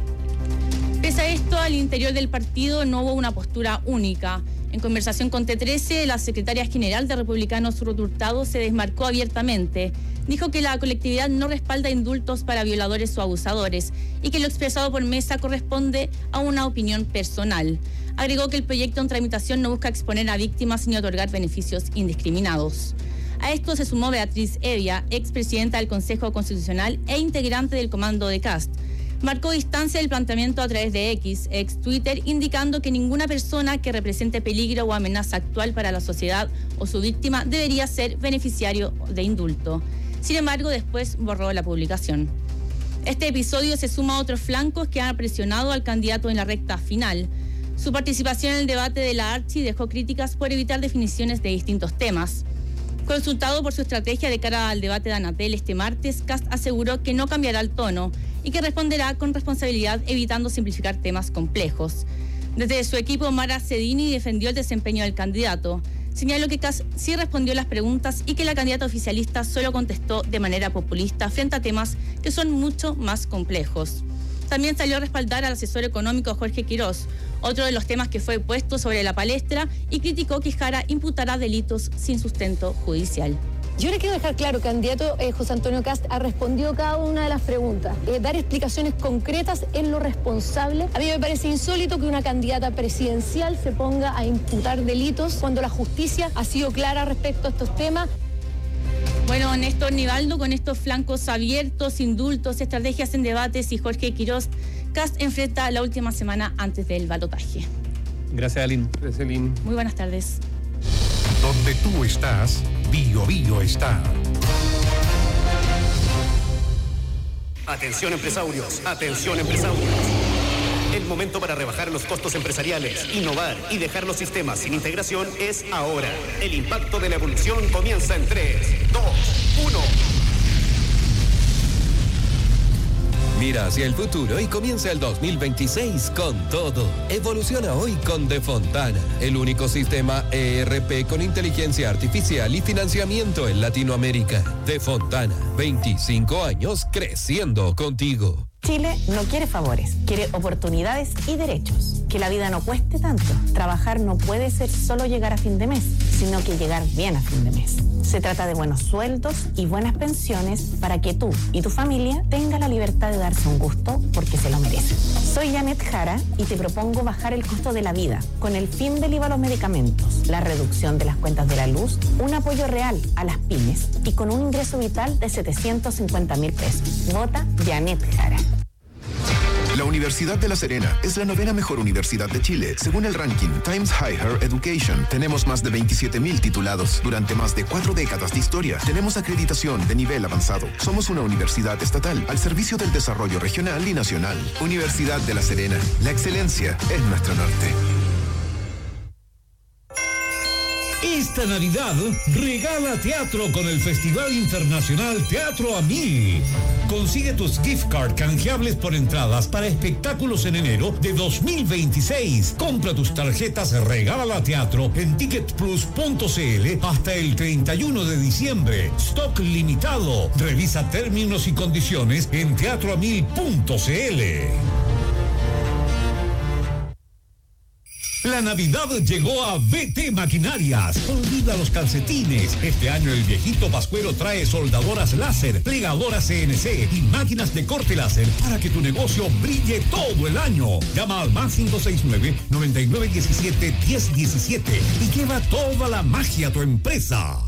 Pese a esto, al interior del partido no hubo una postura única. En conversación con T trece, la secretaria general de Republicanos, Ruth Hurtado, se desmarcó abiertamente. Dijo que la colectividad no respalda indultos para violadores o abusadores y que lo expresado por Mesa corresponde a una opinión personal. Agregó que el proyecto en tramitación no busca exponer a víctimas ni otorgar beneficios indiscriminados. A esto se sumó Beatriz Evia, expresidenta del Consejo Constitucional e integrante del comando de Kast. Marcó distancia del planteamiento a través de X, ex Twitter, indicando que ninguna persona que represente peligro o amenaza actual para la sociedad o su víctima debería ser beneficiario de indulto. Sin embargo, después borró la publicación. Este episodio se suma a otros flancos que han presionado al candidato en la recta final. Su participación en el debate de la Archi dejó críticas por evitar definiciones de distintos temas. Consultado por su estrategia de cara al debate de Anatel este martes, Kast aseguró que no cambiará el tono y que responderá con responsabilidad, evitando simplificar temas complejos. Desde su equipo, Mara Cedini defendió el desempeño del candidato. Señaló que Kast sí respondió las preguntas y que la candidata oficialista solo contestó de manera populista frente a temas que son mucho más complejos. También salió a respaldar al asesor económico Jorge Quirós, otro de los temas que fue puesto sobre la palestra, y criticó que Jara imputará delitos sin sustento judicial. Yo le quiero dejar claro, candidato eh, José Antonio Kast ha respondido cada una de las preguntas. Eh, dar explicaciones concretas es lo responsable. A mí me parece insólito que una candidata presidencial se ponga a imputar delitos cuando la justicia ha sido clara respecto a estos temas. Bueno, Néstor Nivaldo, con estos flancos abiertos, indultos, estrategias en debates y Jorge Quirós, Kast enfrenta la última semana antes del balotaje. Gracias, Aline. Gracias, Aline. Muy buenas tardes. Donde tú estás, Bio Bio está. Atención empresarios, atención empresarios. El momento para rebajar los costos empresariales, innovar y dejar los sistemas sin integración es ahora. El impacto de la evolución comienza en tres, dos, uno. Mira hacia el futuro y comienza el dos mil veintiséis con todo. Evoluciona hoy con De Fontana, el único sistema E R P con inteligencia artificial y financiamiento en Latinoamérica. De Fontana, veinticinco años creciendo contigo. Chile no quiere favores, quiere oportunidades y derechos. Que la vida no cueste tanto. Trabajar no puede ser solo llegar a fin de mes, sino que llegar bien a fin de mes. Se trata de buenos sueldos y buenas pensiones para que tú y tu familia tengan la libertad de darse un gusto porque se lo merecen. Soy Janet Jara y te propongo bajar el costo de la vida con el fin del I V A a los medicamentos, la reducción de las cuentas de la luz, un apoyo real a las pymes y con un ingreso vital de setecientos cincuenta mil pesos. Vota Janet Jara. La Universidad de La Serena es la novena mejor universidad de Chile, según el ranking Times Higher Education. Tenemos más de veintisiete mil titulados durante más de cuatro décadas de historia. Tenemos acreditación de nivel avanzado. Somos una universidad estatal al servicio del desarrollo regional y nacional. Universidad de La Serena. La excelencia es nuestro norte. Esta Navidad regala teatro con el Festival Internacional Teatro a Mil. Consigue tus gift card canjeables por entradas para espectáculos en enero de dos mil veintiséis. Compra tus tarjetas Regala Teatro en ticket plus punto c l hasta el treinta y uno de diciembre. Stock limitado. Revisa términos y condiciones en teatro a mil punto c l. La Navidad llegó a B T Maquinarias. Olvida los calcetines. Este año el viejito Pascuero trae soldadoras láser, plegadoras C N C y máquinas de corte láser para que tu negocio brille todo el año. Llama al más cinco seis nueve, nueve nueve uno siete, uno cero uno siete y lleva toda la magia a tu empresa.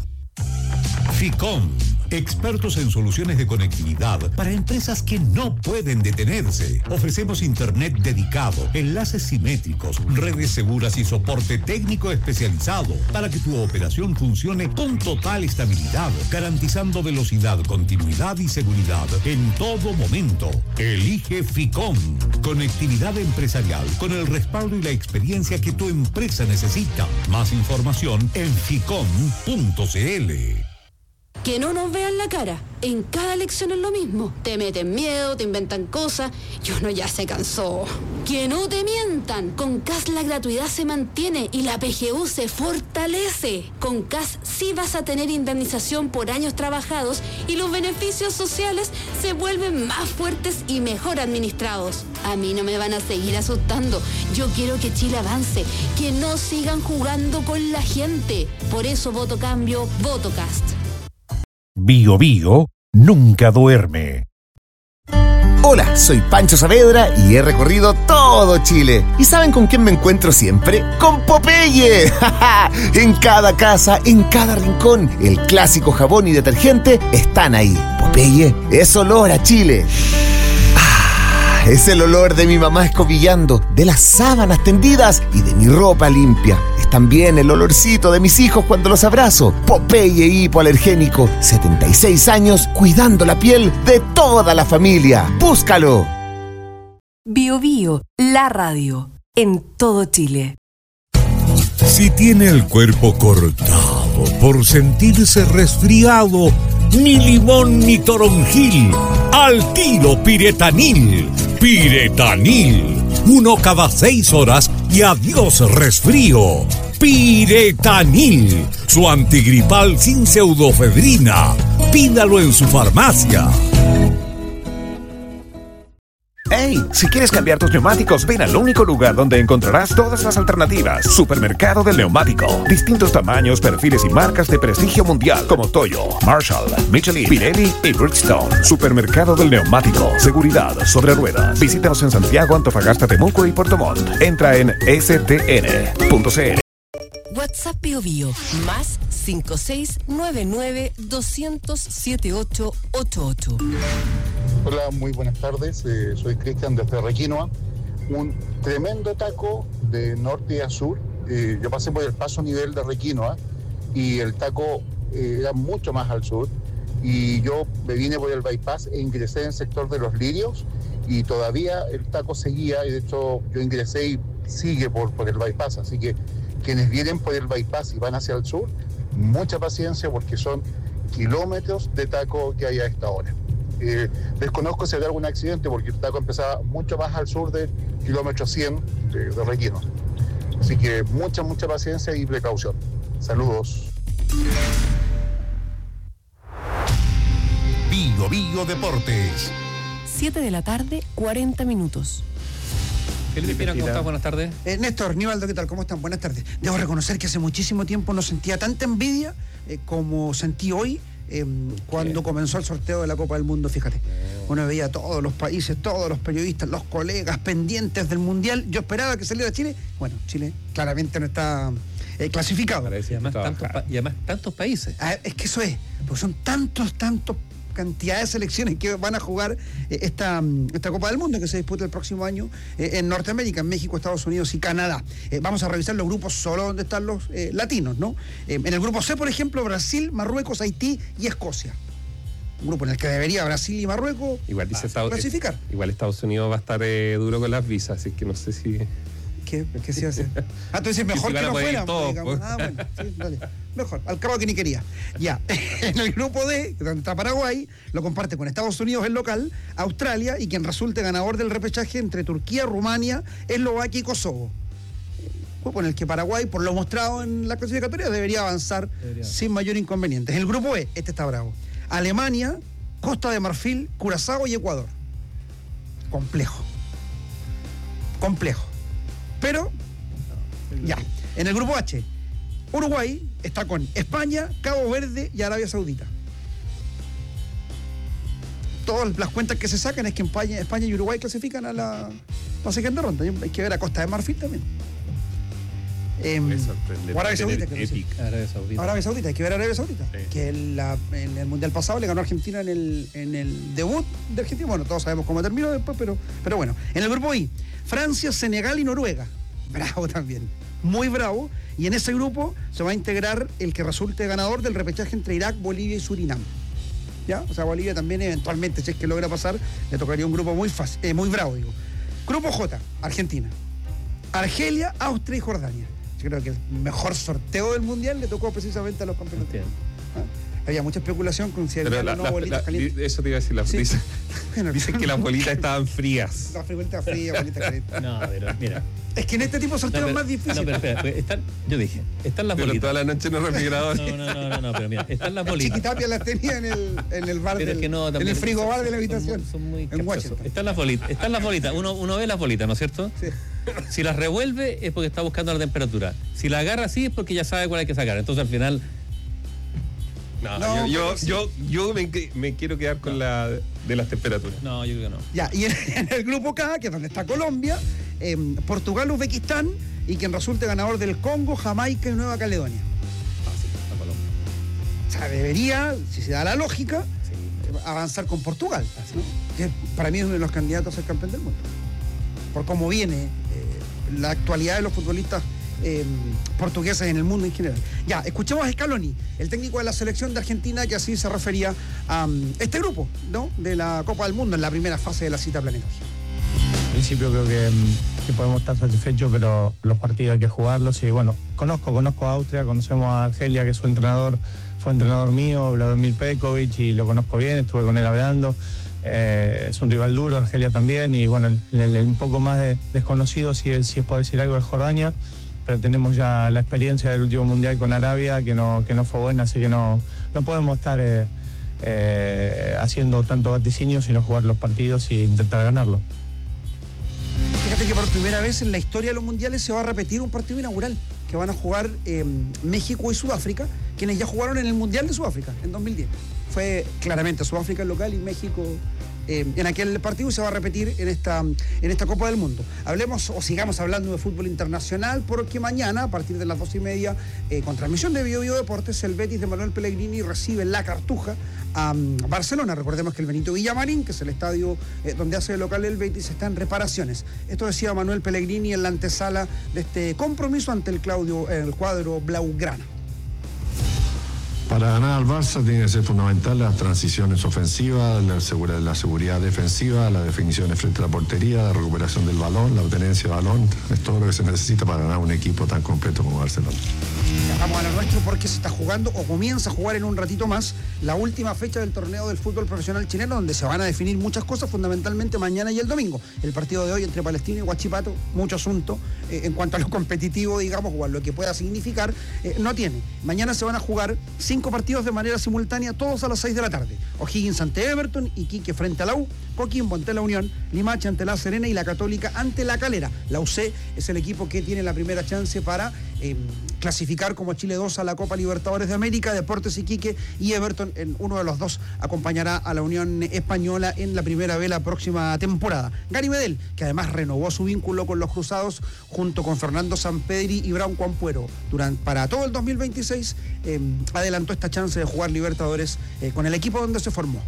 Ficom, expertos en soluciones de conectividad para empresas que no pueden detenerse. Ofrecemos internet dedicado, enlaces simétricos, redes seguras y soporte técnico especializado para que tu operación funcione con total estabilidad, garantizando velocidad, continuidad y seguridad en todo momento. Elige Ficom, conectividad empresarial con el respaldo y la experiencia que tu empresa necesita. Más información en ficom punto c l. Que no nos vean la cara. En cada elección es lo mismo. Te meten miedo, te inventan cosas y uno ya se cansó. Que no te mientan. Con C A S la gratuidad se mantiene y la P G U se fortalece. Con C A S sí vas a tener indemnización por años trabajados y los beneficios sociales se vuelven más fuertes y mejor administrados. A mí no me van a seguir asustando. Yo quiero que Chile avance, que no sigan jugando con la gente. Por eso voto cambio, voto C A S. Bio Bio nunca duerme. Hola, soy Pancho Saavedra y he recorrido todo Chile. ¿Y saben con quién me encuentro siempre? ¡Con Popeye! En cada casa, en cada rincón, el clásico jabón y detergente están ahí. Popeye es olor a Chile. Ah, es el olor de mi mamá escobillando, de las sábanas tendidas y de mi ropa limpia. También el olorcito de mis hijos cuando los abrazo. Popeye hipoalergénico, setenta y seis años cuidando la piel de toda la familia. ¡Búscalo! Bio Bio, la radio, en todo Chile. Si tiene el cuerpo cortado por sentirse resfriado, ni limón ni toronjil, al tiro Piretanil. Piretanil, uno cada seis horas y adiós resfrío. Piretanil, su antigripal sin pseudofedrina. Pídalo en su farmacia. ¡Hey! Si quieres cambiar tus neumáticos, ven al único lugar donde encontrarás todas las alternativas. Supermercado del Neumático. Distintos tamaños, perfiles y marcas de prestigio mundial como Toyo, Marshall, Michelin, Pirelli y Bridgestone. Supermercado del Neumático. Seguridad sobre ruedas. Visítanos en Santiago, Antofagasta, Temuco y Puerto Montt. Entra en s t n punto c l. WhatsApp Bio Bio, más cinco seis nueve nueve dos cero cero siete ocho ocho ocho. Hola, muy buenas tardes. Eh, soy Cristian desde Requinoa. Un tremendo taco de norte a sur. Eh, yo pasé por el paso nivel de Requinoa y el taco eh, era mucho más al sur. Y yo me vine por el bypass e ingresé en el sector de los Lirios y todavía el taco seguía. Y de hecho yo ingresé y sigue por, por el bypass. Así que quienes vienen por el bypass y van hacia el sur, mucha paciencia porque son kilómetros de taco que hay a esta hora. Eh, desconozco si había algún accidente porque el taco empezaba mucho más al sur del kilómetro cien de, de Requino. Así que mucha, mucha paciencia y precaución. Saludos. Bio Bio Deportes. siete de la tarde, cuarenta minutos. Felipe Pina, ¿cómo estás? Buenas tardes. Eh, Néstor, Nivaldo, ¿qué tal? ¿Cómo están? Buenas tardes. Debo reconocer que hace muchísimo tiempo no sentía tanta envidia eh, como sentí hoy eh, cuando ¿Qué? comenzó el sorteo de la Copa del Mundo, fíjate. Uno veía a todos los países, todos los periodistas, los colegas pendientes del Mundial. Yo esperaba que saliera Chile. Bueno, Chile claramente no está eh, clasificado. Y además, tantos, y además tantos países. Ah, es que eso es, porque son tantos, tantos cantidad de selecciones que van a jugar eh, esta, esta Copa del Mundo que se disputa el próximo año eh, en Norteamérica, en México, Estados Unidos y Canadá. Eh, vamos a revisar los grupos solo donde están los eh, latinos, ¿no? Eh, en el grupo C, por ejemplo, Brasil, Marruecos, Haití y Escocia. Un grupo en el que debería Brasil y Marruecos igual dice Estados, clasificar. Igual Estados Unidos va a estar eh, duro con las visas, así que no sé si... ¿Qué, ¿Qué se hace? Ah, tú dices mejor que, si que no fuera. Todo, pues. Ah, bueno, sí, dale. Mejor, al cabo que ni quería. Ya, en el grupo D, donde está Paraguay, lo comparte con Estados Unidos, el local, Australia, y quien resulte ganador del repechaje entre Turquía, Rumania, Eslovaquia y Kosovo. Grupo en el que Paraguay, por lo mostrado en la clasificatoria, debería avanzar debería. sin mayor inconveniente. En el grupo E, este está bravo. Alemania, Costa de Marfil, Curazao y Ecuador. Complejo. Complejo. Pero, ya, en el grupo H, Uruguay está con España, Cabo Verde y Arabia Saudita. Todas las cuentas que se sacan es que España, España y Uruguay clasifican a la, la segunda ronda. Hay que ver a Costa de Marfil también. Eh, o Arabia Saudita, que no sé. Arabia Saudita. Arabia Saudita, hay que ver a Arabia Saudita. Sí. Que en, la, en el Mundial pasado le ganó a Argentina en el, en el debut de Argentina. Bueno, todos sabemos cómo terminó después, pero, pero bueno. En el grupo I, Francia, Senegal y Noruega. Bravo también. Muy bravo. Y en ese grupo se va a integrar el que resulte ganador del repechaje entre Irak, Bolivia y Surinam. ¿Ya? O sea, Bolivia también eventualmente, si es que logra pasar, le tocaría un grupo muy fácil, eh, muy bravo, digo. Grupo J, Argentina. Argelia, Austria y Jordania. Yo creo que el mejor sorteo del Mundial le tocó precisamente a los campeones. ¿Ah? Había mucha especulación con si había la, no la, bolitas la, calientes. Eso te iba a decir. La, sí. Dicen, bueno, dicen que las bolitas estaban frías. Las bolitas frías, bolitas calientes. No, pero mira. Es que en este tipo de sorteos no, es más difícil. No, pero espera, pues están, yo dije, están las pero bolitas. Toda la noche no refrigerador. No, no, no, no, no, pero mira, están las bolitas. Chiquitapia las tenía en el, en el bar, pero del, que no, en el frigobar de la habitación. Son muy, son muy en Washington. Están las bolitas, están las bolitas. Uno, uno ve las bolitas, ¿no es cierto? Sí. Si las revuelve es porque está buscando la temperatura. Si la agarra así es porque ya sabe cuál hay que sacar. Entonces al final... No, no, yo, yo, sí. yo, yo me, me quiero quedar con no. la de las temperaturas. No, yo creo que no. Ya, y en, en el grupo K, que es donde está Colombia, eh, Portugal, Uzbekistán, y quien resulte ganador del Congo, Jamaica y Nueva Caledonia. Ah, sí, está Colombia. O sea, debería, si se da la lógica, sí. avanzar con Portugal, ¿no? Que para mí es uno de los candidatos a ser campeón del mundo. Por cómo viene eh, la actualidad de los futbolistas Eh, portugueses en el mundo en general. Ya, escuchemos a Scaloni, el técnico de la selección de Argentina, que así se refería a um, este grupo, ¿no? De la Copa del Mundo en la primera fase de la cita planetaria. En principio creo que, que podemos estar satisfechos, pero los partidos hay que jugarlos y bueno, conozco, conozco a Austria, conocemos a Argelia, que es su entrenador, fue entrenador mío, Vladimir Petkovic, y lo conozco bien, estuve con él hablando. Eh, es un rival duro, Argelia también, y bueno, el, el, el un poco más de, desconocido, si es, si es por decir algo, es Jordania. Pero tenemos ya la experiencia del último mundial con Arabia, que no, que no fue buena, así que no, no podemos estar eh, eh, haciendo tanto vaticinio, sino jugar los partidos e intentar ganarlo. que por primera vez en la historia de los mundiales se va a repetir un partido inaugural que van a jugar eh, México y Sudáfrica, quienes ya jugaron en el Mundial de Sudáfrica en dos mil diez. Fue claramente Sudáfrica el local y México eh, en aquel partido, y se va a repetir en esta, en esta Copa del Mundo. Hablemos o sigamos hablando de fútbol internacional, porque mañana, a partir de las dos y media, eh, con transmisión de Bio Bio Deportes, el Betis de Manuel Pellegrini recibe en La Cartuja a um, Barcelona. Recordemos que el Benito Villamarín, que es el estadio eh, donde hace el local el Betis, está en reparaciones. Esto decía Manuel Pellegrini en la antesala de este compromiso ante el, Claudio, el cuadro blaugrana. Para ganar al Barça tiene que ser fundamental las transiciones ofensivas, la, segura, la seguridad defensiva, las definiciones frente a la portería, la recuperación del balón, la obtenencia de balón. Es todo lo que se necesita para ganar un equipo tan completo como Barcelona. Vamos a lo nuestro, porque se está jugando o comienza a jugar en un ratito más la última fecha del torneo del fútbol profesional chileno, donde se van a definir muchas cosas, fundamentalmente mañana y el domingo. El partido de hoy entre Palestino y Huachipato, mucho asunto eh, en cuanto a lo competitivo, digamos, o a lo que pueda significar, eh, no tiene. Mañana se van a jugar cinco partidos de manera simultánea, todos a las seis de la tarde. O'Higgins ante Everton, Iquique frente a la U, Coquimbo ante la Unión, Limache ante la Serena y la Católica ante la Calera. La U C es el equipo que tiene la primera chance para eh, clasificar como Chile dos a la Copa Libertadores de América. Deportes Iquique y Everton, en uno de los dos, acompañará a la Unión Española en la primera vez la próxima temporada. Gary Medel, que además renovó su vínculo con los Cruzados junto con Fernando Sampedri y Branco Ampuero durante, para todo el dos mil veintiséis, eh, adelantó esta chance de jugar Libertadores eh, con el equipo donde se formó.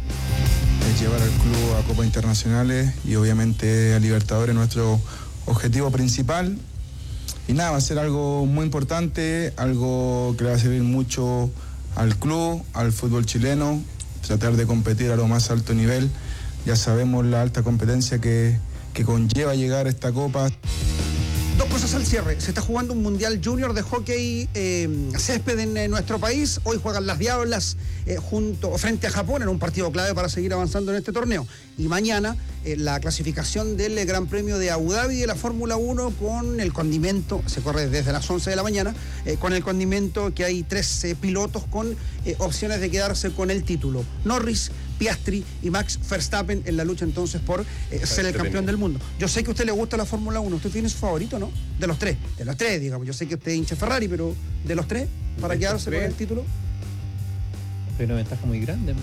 Es llevar al club a Copas Internacionales y obviamente a Libertadores, nuestro objetivo principal. Y nada, va a ser algo muy importante, algo que le va a servir mucho al club, al fútbol chileno, tratar de competir a lo más alto nivel. Ya sabemos la alta competencia que, que conlleva llegar a esta Copa. Dos cosas al cierre. Se está jugando un Mundial Junior de hockey eh, césped en, en nuestro país. Hoy juegan las Diablas eh, junto, frente a Japón en un partido clave para seguir avanzando en este torneo. Y mañana eh, la clasificación del eh, Gran Premio de Abu Dhabi de la Fórmula uno con el condimento, se corre desde las once de la mañana, eh, con el condimento que hay tres eh, pilotos con eh, opciones de quedarse con el título. Norris, Piastri y Max Verstappen en la lucha entonces por eh, ser el campeón del mundo. Yo sé que a usted le gusta la Fórmula uno. ¿Usted tiene su favorito, no? De los tres. De los tres, digamos. Yo sé que usted es hincha Ferrari, pero de los tres, para quedarse con el título. Pero una ventaja muy grande, ¿no?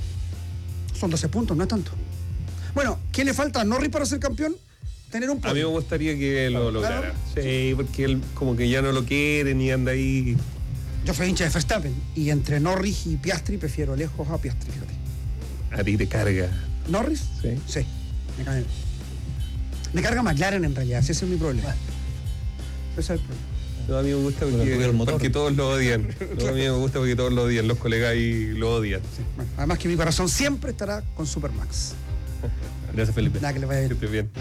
Son doce puntos, no es tanto. Bueno, ¿qué le falta a Norris para ser campeón? Tener un podio. A mí me gustaría que lo lograra. Sí, porque él como que ya no lo quiere ni anda ahí. Yo soy hincha de Verstappen y entre Norris y Piastri prefiero lejos a Piastri, fíjate. A ti te carga. ¿Norris? Sí. Sí. Me carga, me carga McLaren en realidad, ese es mi problema. Ese es el problema. No, a mí me gusta porque, porque todos lo odian. No, a mí me gusta porque todos lo odian. Los colegas ahí lo odian. Sí. Bueno, además que mi corazón siempre estará con Supermax. Gracias, Felipe. Nada, que le vaya bien. Que estés bien.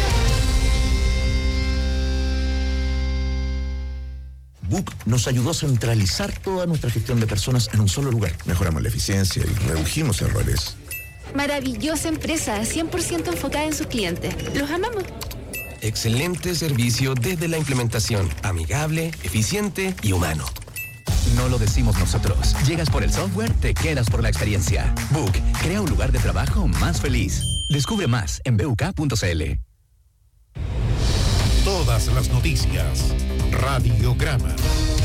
Book nos ayudó a centralizar toda nuestra gestión de personas en un solo lugar. Mejoramos la eficiencia y redujimos errores. Maravillosa empresa, cien por ciento enfocada en sus clientes. Los amamos. Excelente servicio desde la implementación. Amigable, eficiente y humano. No lo decimos nosotros. Llegas por el software, te quedas por la experiencia. Book, crea un lugar de trabajo más feliz. Descubre más en b u k punto c l. Todas las noticias. Radiograma.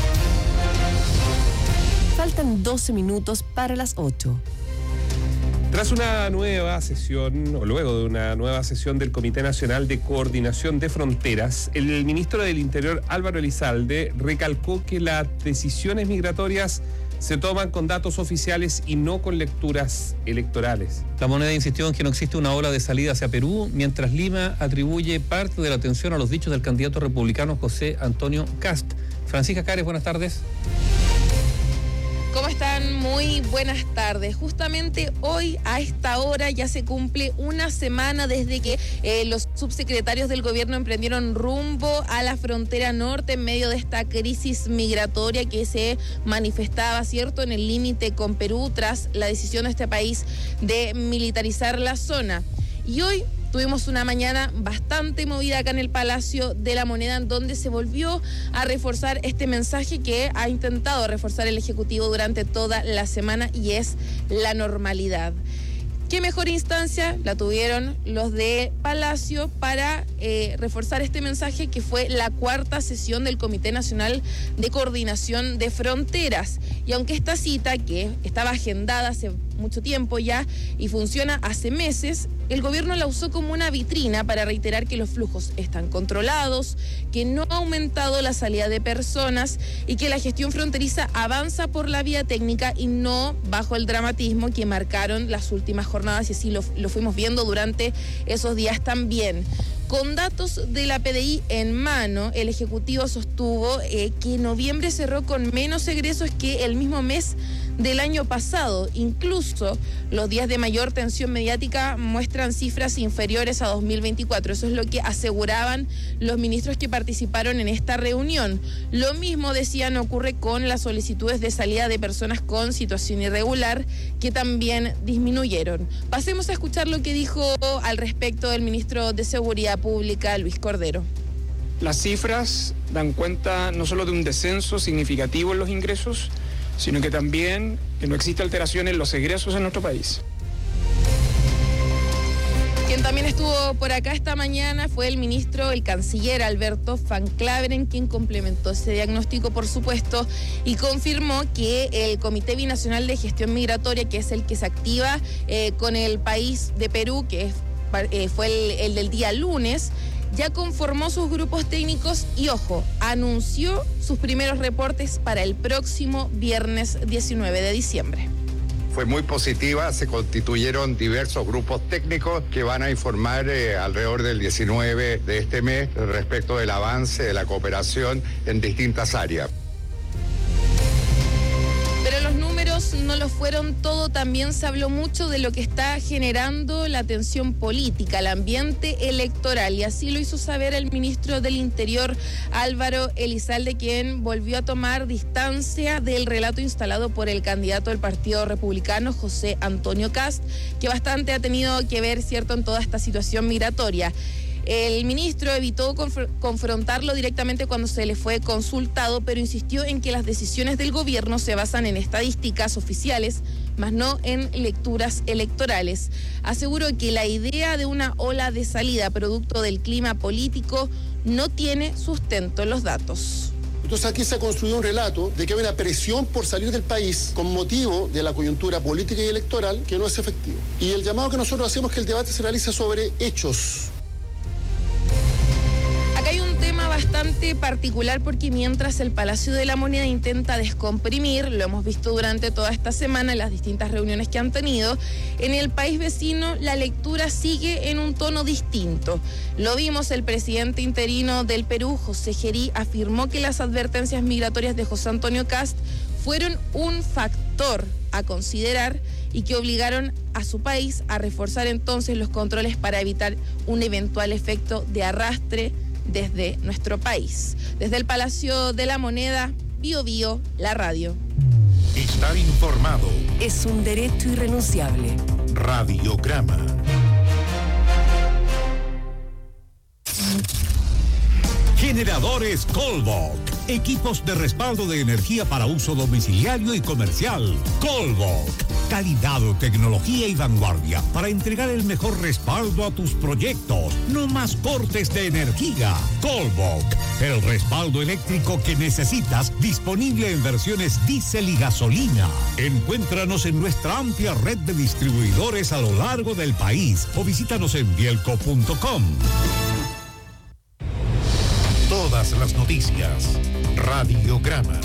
Faltan doce minutos para las ocho. Tras una nueva sesión, o luego de una nueva sesión del Comité Nacional de Coordinación de Fronteras, el ministro del Interior, Álvaro Elizalde, recalcó que las decisiones migratorias se toman con datos oficiales y no con lecturas electorales. La Moneda insistió en que no existe una ola de salida hacia Perú, mientras Lima atribuye parte de la atención a los dichos del candidato republicano José Antonio Kast. Francisca Cares, buenas tardes. ¿Cómo están? Muy buenas tardes. Justamente hoy a esta hora ya se cumple una semana desde que eh, los subsecretarios del gobierno emprendieron rumbo a la frontera norte en medio de esta crisis migratoria que se manifestaba, ¿cierto?, en el límite con Perú tras la decisión de este país de militarizar la zona. Y hoy tuvimos una mañana bastante movida acá en el Palacio de la Moneda, en donde se volvió a reforzar este mensaje que ha intentado reforzar el Ejecutivo durante toda la semana, y es la normalidad. ¿Qué mejor instancia la tuvieron los de Palacio para eh, reforzar este mensaje, que fue la cuarta sesión del Comité Nacional de Coordinación de Fronteras? Y aunque esta cita, que estaba agendada hace mucho tiempo ya y funciona hace meses, el gobierno la usó como una vitrina para reiterar que los flujos están controlados, que no ha aumentado la salida de personas y que la gestión fronteriza avanza por la vía técnica y no bajo el dramatismo que marcaron las últimas jornadas, y así lo, lo fuimos viendo durante esos días también. Con datos de la P D I en mano, el Ejecutivo sostuvo eh, que noviembre cerró con menos egresos que el mismo mes del año pasado. Incluso los días de mayor tensión mediática muestran cifras inferiores a dos mil veinticuatro. Eso es lo que aseguraban los ministros que participaron en esta reunión. Lo mismo, decían, ocurre con las solicitudes de salida de personas con situación irregular, que también disminuyeron. Pasemos a escuchar lo que dijo al respecto el ministro de Seguridad Pública, Luis Cordero. Las cifras dan cuenta no solo de un descenso significativo en los ingresos, sino que también que no existe alteración en los egresos en nuestro país. Quien también estuvo por acá esta mañana fue el ministro, el canciller Alberto Van Claveren, quien complementó ese diagnóstico, por supuesto, y confirmó que el Comité Binacional de Gestión Migratoria, que es el que se activa eh, con el país de Perú, que es, eh, fue el, el del día lunes, ya conformó sus grupos técnicos y, ojo, anunció sus primeros reportes para el próximo viernes diecinueve de diciembre. Fue muy positiva, se constituyeron diversos grupos técnicos que van a informar eh, alrededor del diecinueve de este mes respecto del avance de la cooperación en distintas áreas. Pero los números no lo fueron todo, también se habló mucho de lo que está generando la tensión política, el ambiente electoral, y así lo hizo saber el ministro del Interior, Álvaro Elizalde, quien volvió a tomar distancia del relato instalado por el candidato del Partido Republicano, José Antonio Kast, que bastante ha tenido que ver, cierto, en toda esta situación migratoria. El ministro evitó conf- confrontarlo directamente cuando se le fue consultado, pero insistió en que las decisiones del gobierno se basan en estadísticas oficiales, más no en lecturas electorales. Aseguró que la idea de una ola de salida producto del clima político no tiene sustento en los datos. Entonces aquí se ha construido un relato de que hay una presión por salir del país con motivo de la coyuntura política y electoral que no es efectivo. Y el llamado que nosotros hacemos es que el debate se realice sobre hechos. Acá hay un tema bastante particular, porque mientras el Palacio de la Moneda intenta descomprimir, lo hemos visto durante toda esta semana en las distintas reuniones que han tenido, en el país vecino la lectura sigue en un tono distinto. Lo vimos, el presidente interino del Perú, José Gerí, afirmó que las advertencias migratorias de José Antonio Kast fueron un factor a considerar y que obligaron a su país a reforzar entonces los controles para evitar un eventual efecto de arrastre desde nuestro país. Desde el Palacio de la Moneda, Bio Bio, la radio. Estar informado es un derecho irrenunciable. Radiograma. Generadores Colbok. Equipos de respaldo de energía para uso domiciliario y comercial. Colbok. Calidad, tecnología y vanguardia para entregar el mejor respaldo a tus proyectos. No más cortes de energía. Colbok. El respaldo eléctrico que necesitas, disponible en versiones diésel y gasolina. Encuéntranos en nuestra amplia red de distribuidores a lo largo del país o visítanos en bielco punto com. Todas las noticias. Radiograma.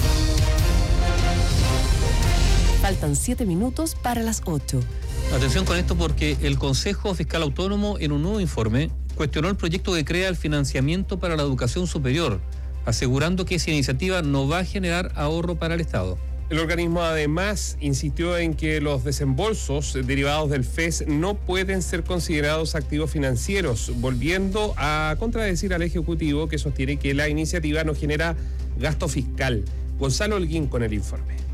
Faltan siete minutos para las ocho. Atención con esto, porque el Consejo Fiscal Autónomo, en un nuevo informe, cuestionó el proyecto que crea el financiamiento para la educación superior, asegurando que esa iniciativa no va a generar ahorro para el Estado. El organismo además insistió en que los desembolsos derivados del F E S no pueden ser considerados activos financieros, volviendo a contradecir al Ejecutivo, que sostiene que la iniciativa no genera gasto fiscal. Gonzalo Holguín con el informe.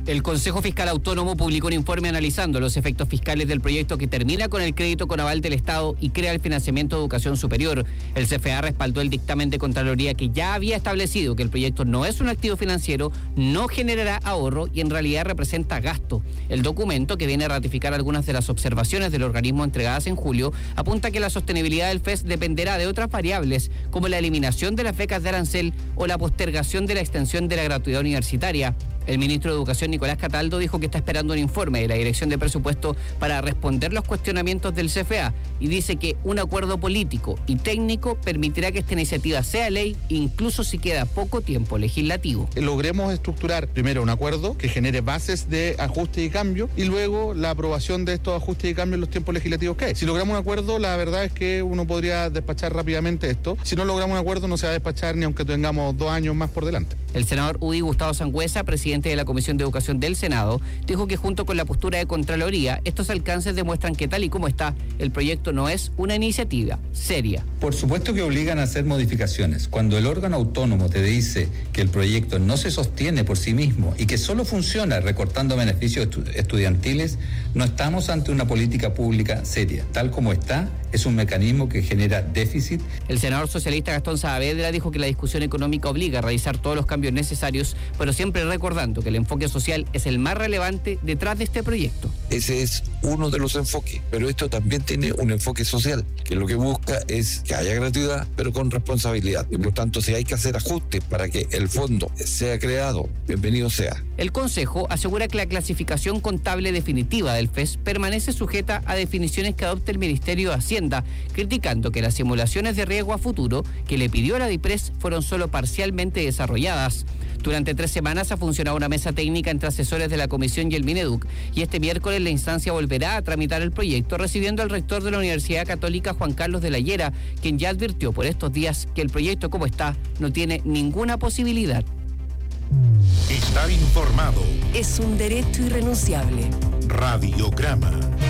El Consejo Fiscal Autónomo publicó un informe analizando los efectos fiscales del proyecto que termina con el crédito con aval del Estado y crea el financiamiento de educación superior. El C F A respaldó el dictamen de Contraloría que ya había establecido que el proyecto no es un activo financiero, no generará ahorro y en realidad representa gasto. El documento, que viene a ratificar algunas de las observaciones del organismo entregadas en julio, apunta que la sostenibilidad del F E S dependerá de otras variables, como la eliminación de las becas de arancel o la postergación de la extensión de la gratuidad universitaria. El ministro de Educación, Nicolás Cataldo, dijo que está esperando un informe de la Dirección de Presupuesto para responder los cuestionamientos del C F A y dice que un acuerdo político y técnico permitirá que esta iniciativa sea ley, incluso si queda poco tiempo legislativo. Logremos estructurar primero un acuerdo que genere bases de ajuste y cambio y luego la aprobación de estos ajustes y cambios en los tiempos legislativos que hay. Si logramos un acuerdo, la verdad es que uno podría despachar rápidamente esto. Si no logramos un acuerdo, no se va a despachar ni aunque tengamos dos años más por delante. El senador U D I Gustavo Sangüesa, presidente de la Comisión de Educación del Senado, dijo que junto con la postura de Contraloría, estos alcances demuestran que tal y como está, el proyecto no es una iniciativa seria. Por supuesto que obligan a hacer modificaciones. Cuando el órgano autónomo te dice que el proyecto no se sostiene por sí mismo y que solo funciona recortando beneficios estu- estudiantiles, no estamos ante una política pública seria. Tal como está, es un mecanismo que genera déficit. El senador socialista Gastón Saavedra dijo que la discusión económica obliga a realizar todos los cambios necesarios, pero siempre recordando que el enfoque social es el más relevante detrás de este proyecto. Ese es uno de los enfoques, pero esto también tiene un enfoque social, que lo que busca es que haya gratuidad, pero con responsabilidad. Y por tanto, si hay que hacer ajustes para que el fondo sea creado, bienvenido sea. El Consejo asegura que la clasificación contable definitiva del F E S permanece sujeta a definiciones que adopte el Ministerio de Hacienda, criticando que las simulaciones de riesgo a futuro que le pidió la DIPRES fueron solo parcialmente desarrolladas. Durante tres semanas ha funcionado una mesa técnica entre asesores de la Comisión y el Mineduc, y este miércoles la instancia volverá a tramitar el proyecto, recibiendo al rector de la Universidad Católica, Juan Carlos de la Hiera, quien ya advirtió por estos días que el proyecto como está no tiene ninguna posibilidad. Estar informado es un derecho irrenunciable. Radiograma.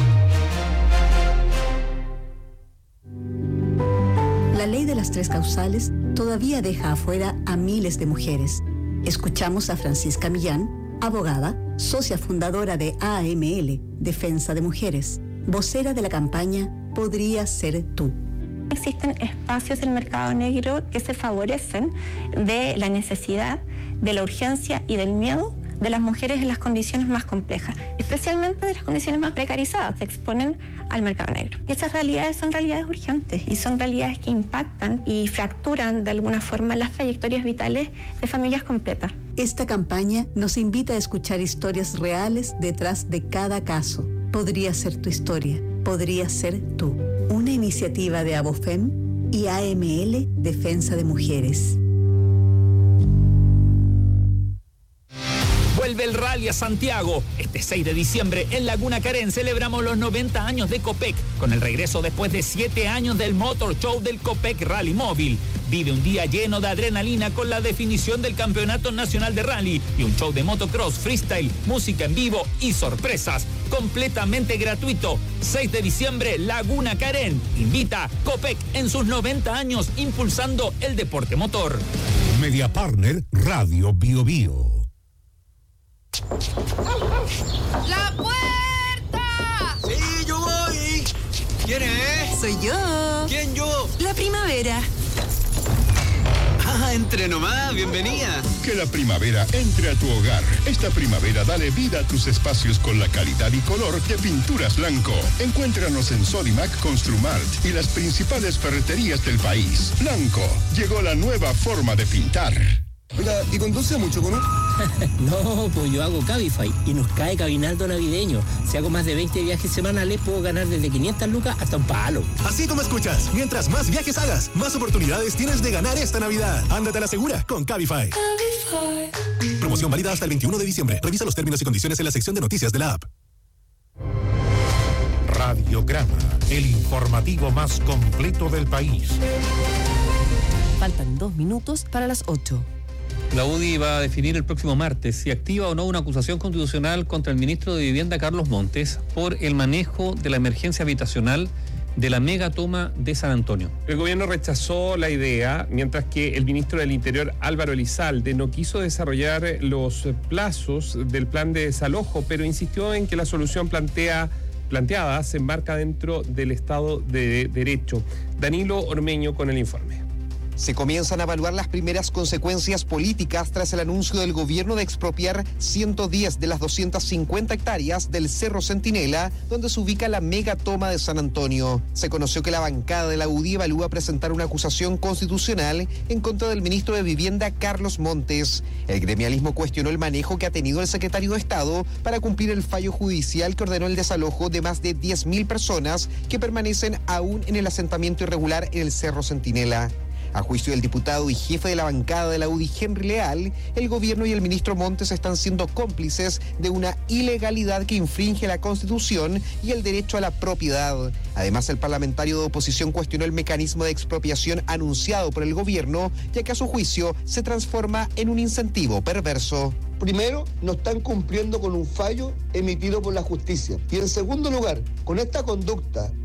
La ley de las tres causales todavía deja afuera a miles de mujeres. Escuchamos a Francisca Millán, abogada, socia fundadora de A M L, Defensa de Mujeres, vocera de la campaña Podría Ser Tú. Existen espacios del mercado negro que se favorecen de la necesidad, de la urgencia y del miedo de las mujeres en las condiciones más complejas, especialmente de las condiciones más precarizadas, se exponen al mercado negro. Y esas realidades son realidades urgentes y son realidades que impactan y fracturan de alguna forma las trayectorias vitales de familias completas. Esta campaña nos invita a escuchar historias reales detrás de cada caso. Podría ser tu historia, podría ser tú. Una iniciativa de Abofem y A M L Defensa de Mujeres. Vuelve el Rally a Santiago. Este seis de diciembre en Laguna Carén celebramos los noventa años de Copec con el regreso después de siete años del Motor Show del Copec Rally Móvil. Vive un día lleno de adrenalina con la definición del Campeonato Nacional de Rally y un show de motocross, freestyle, música en vivo y sorpresas. Completamente gratuito. seis de diciembre, Laguna Carén. Invita Copec en sus noventa años impulsando el deporte motor. Media Partner Radio Bio Bio. ¡La puerta! ¡Sí, yo voy! ¿Quién es? Soy yo. ¿Quién yo? La primavera. Ah, entre nomás, bienvenida. Que la primavera entre a tu hogar. Esta primavera dale vida a tus espacios con la calidad y color de Pinturas Blanco. Encuéntranos en Sodimac Construmart y las principales ferreterías del país. Blanco, llegó la nueva forma de pintar. Oiga, ¿y conduce mucho con un...? No, pues yo hago Cabify y nos cae cabinaldo navideño. Si hago más de veinte viajes semanales, puedo ganar desde quinientas lucas hasta un palo. Así como escuchas, mientras más viajes hagas, más oportunidades tienes de ganar esta Navidad. Ándate a la segura con Cabify. Cabify. Promoción válida hasta el veintiuno de diciembre. Revisa los términos y condiciones en la sección de noticias de la app. Radiograma, el informativo más completo del país. Faltan dos minutos para las ocho. La U D I va a definir el próximo martes si activa o no una acusación constitucional contra el ministro de Vivienda, Carlos Montes, por el manejo de la emergencia habitacional de la mega toma de San Antonio. El gobierno rechazó la idea, mientras que el ministro del Interior, Álvaro Elizalde, no quiso desarrollar los plazos del plan de desalojo, pero insistió en que la solución plantea, planteada se enmarca dentro del Estado de Derecho. Danilo Ormeño con el informe. Se comienzan a evaluar las primeras consecuencias políticas tras el anuncio del gobierno de expropiar ciento diez de las doscientas cincuenta hectáreas del Cerro Centinela, donde se ubica la mega toma de San Antonio. Se conoció que la bancada de la U D I evalúa presentar una acusación constitucional en contra del ministro de Vivienda, Carlos Montes. El gremialismo cuestionó el manejo que ha tenido el secretario de Estado para cumplir el fallo judicial que ordenó el desalojo de más de diez mil personas que permanecen aún en el asentamiento irregular en el Cerro Centinela. A juicio del diputado y jefe de la bancada de la U D I, Henry Leal, el gobierno y el ministro Montes están siendo cómplices de una ilegalidad que infringe la Constitución y el derecho a la propiedad. Además, el parlamentario de oposición cuestionó el mecanismo de expropiación anunciado por el gobierno, ya que a su juicio se transforma en un incentivo perverso. Primero, no están cumpliendo con un fallo emitido por la justicia. Y en segundo lugar, con esta conducta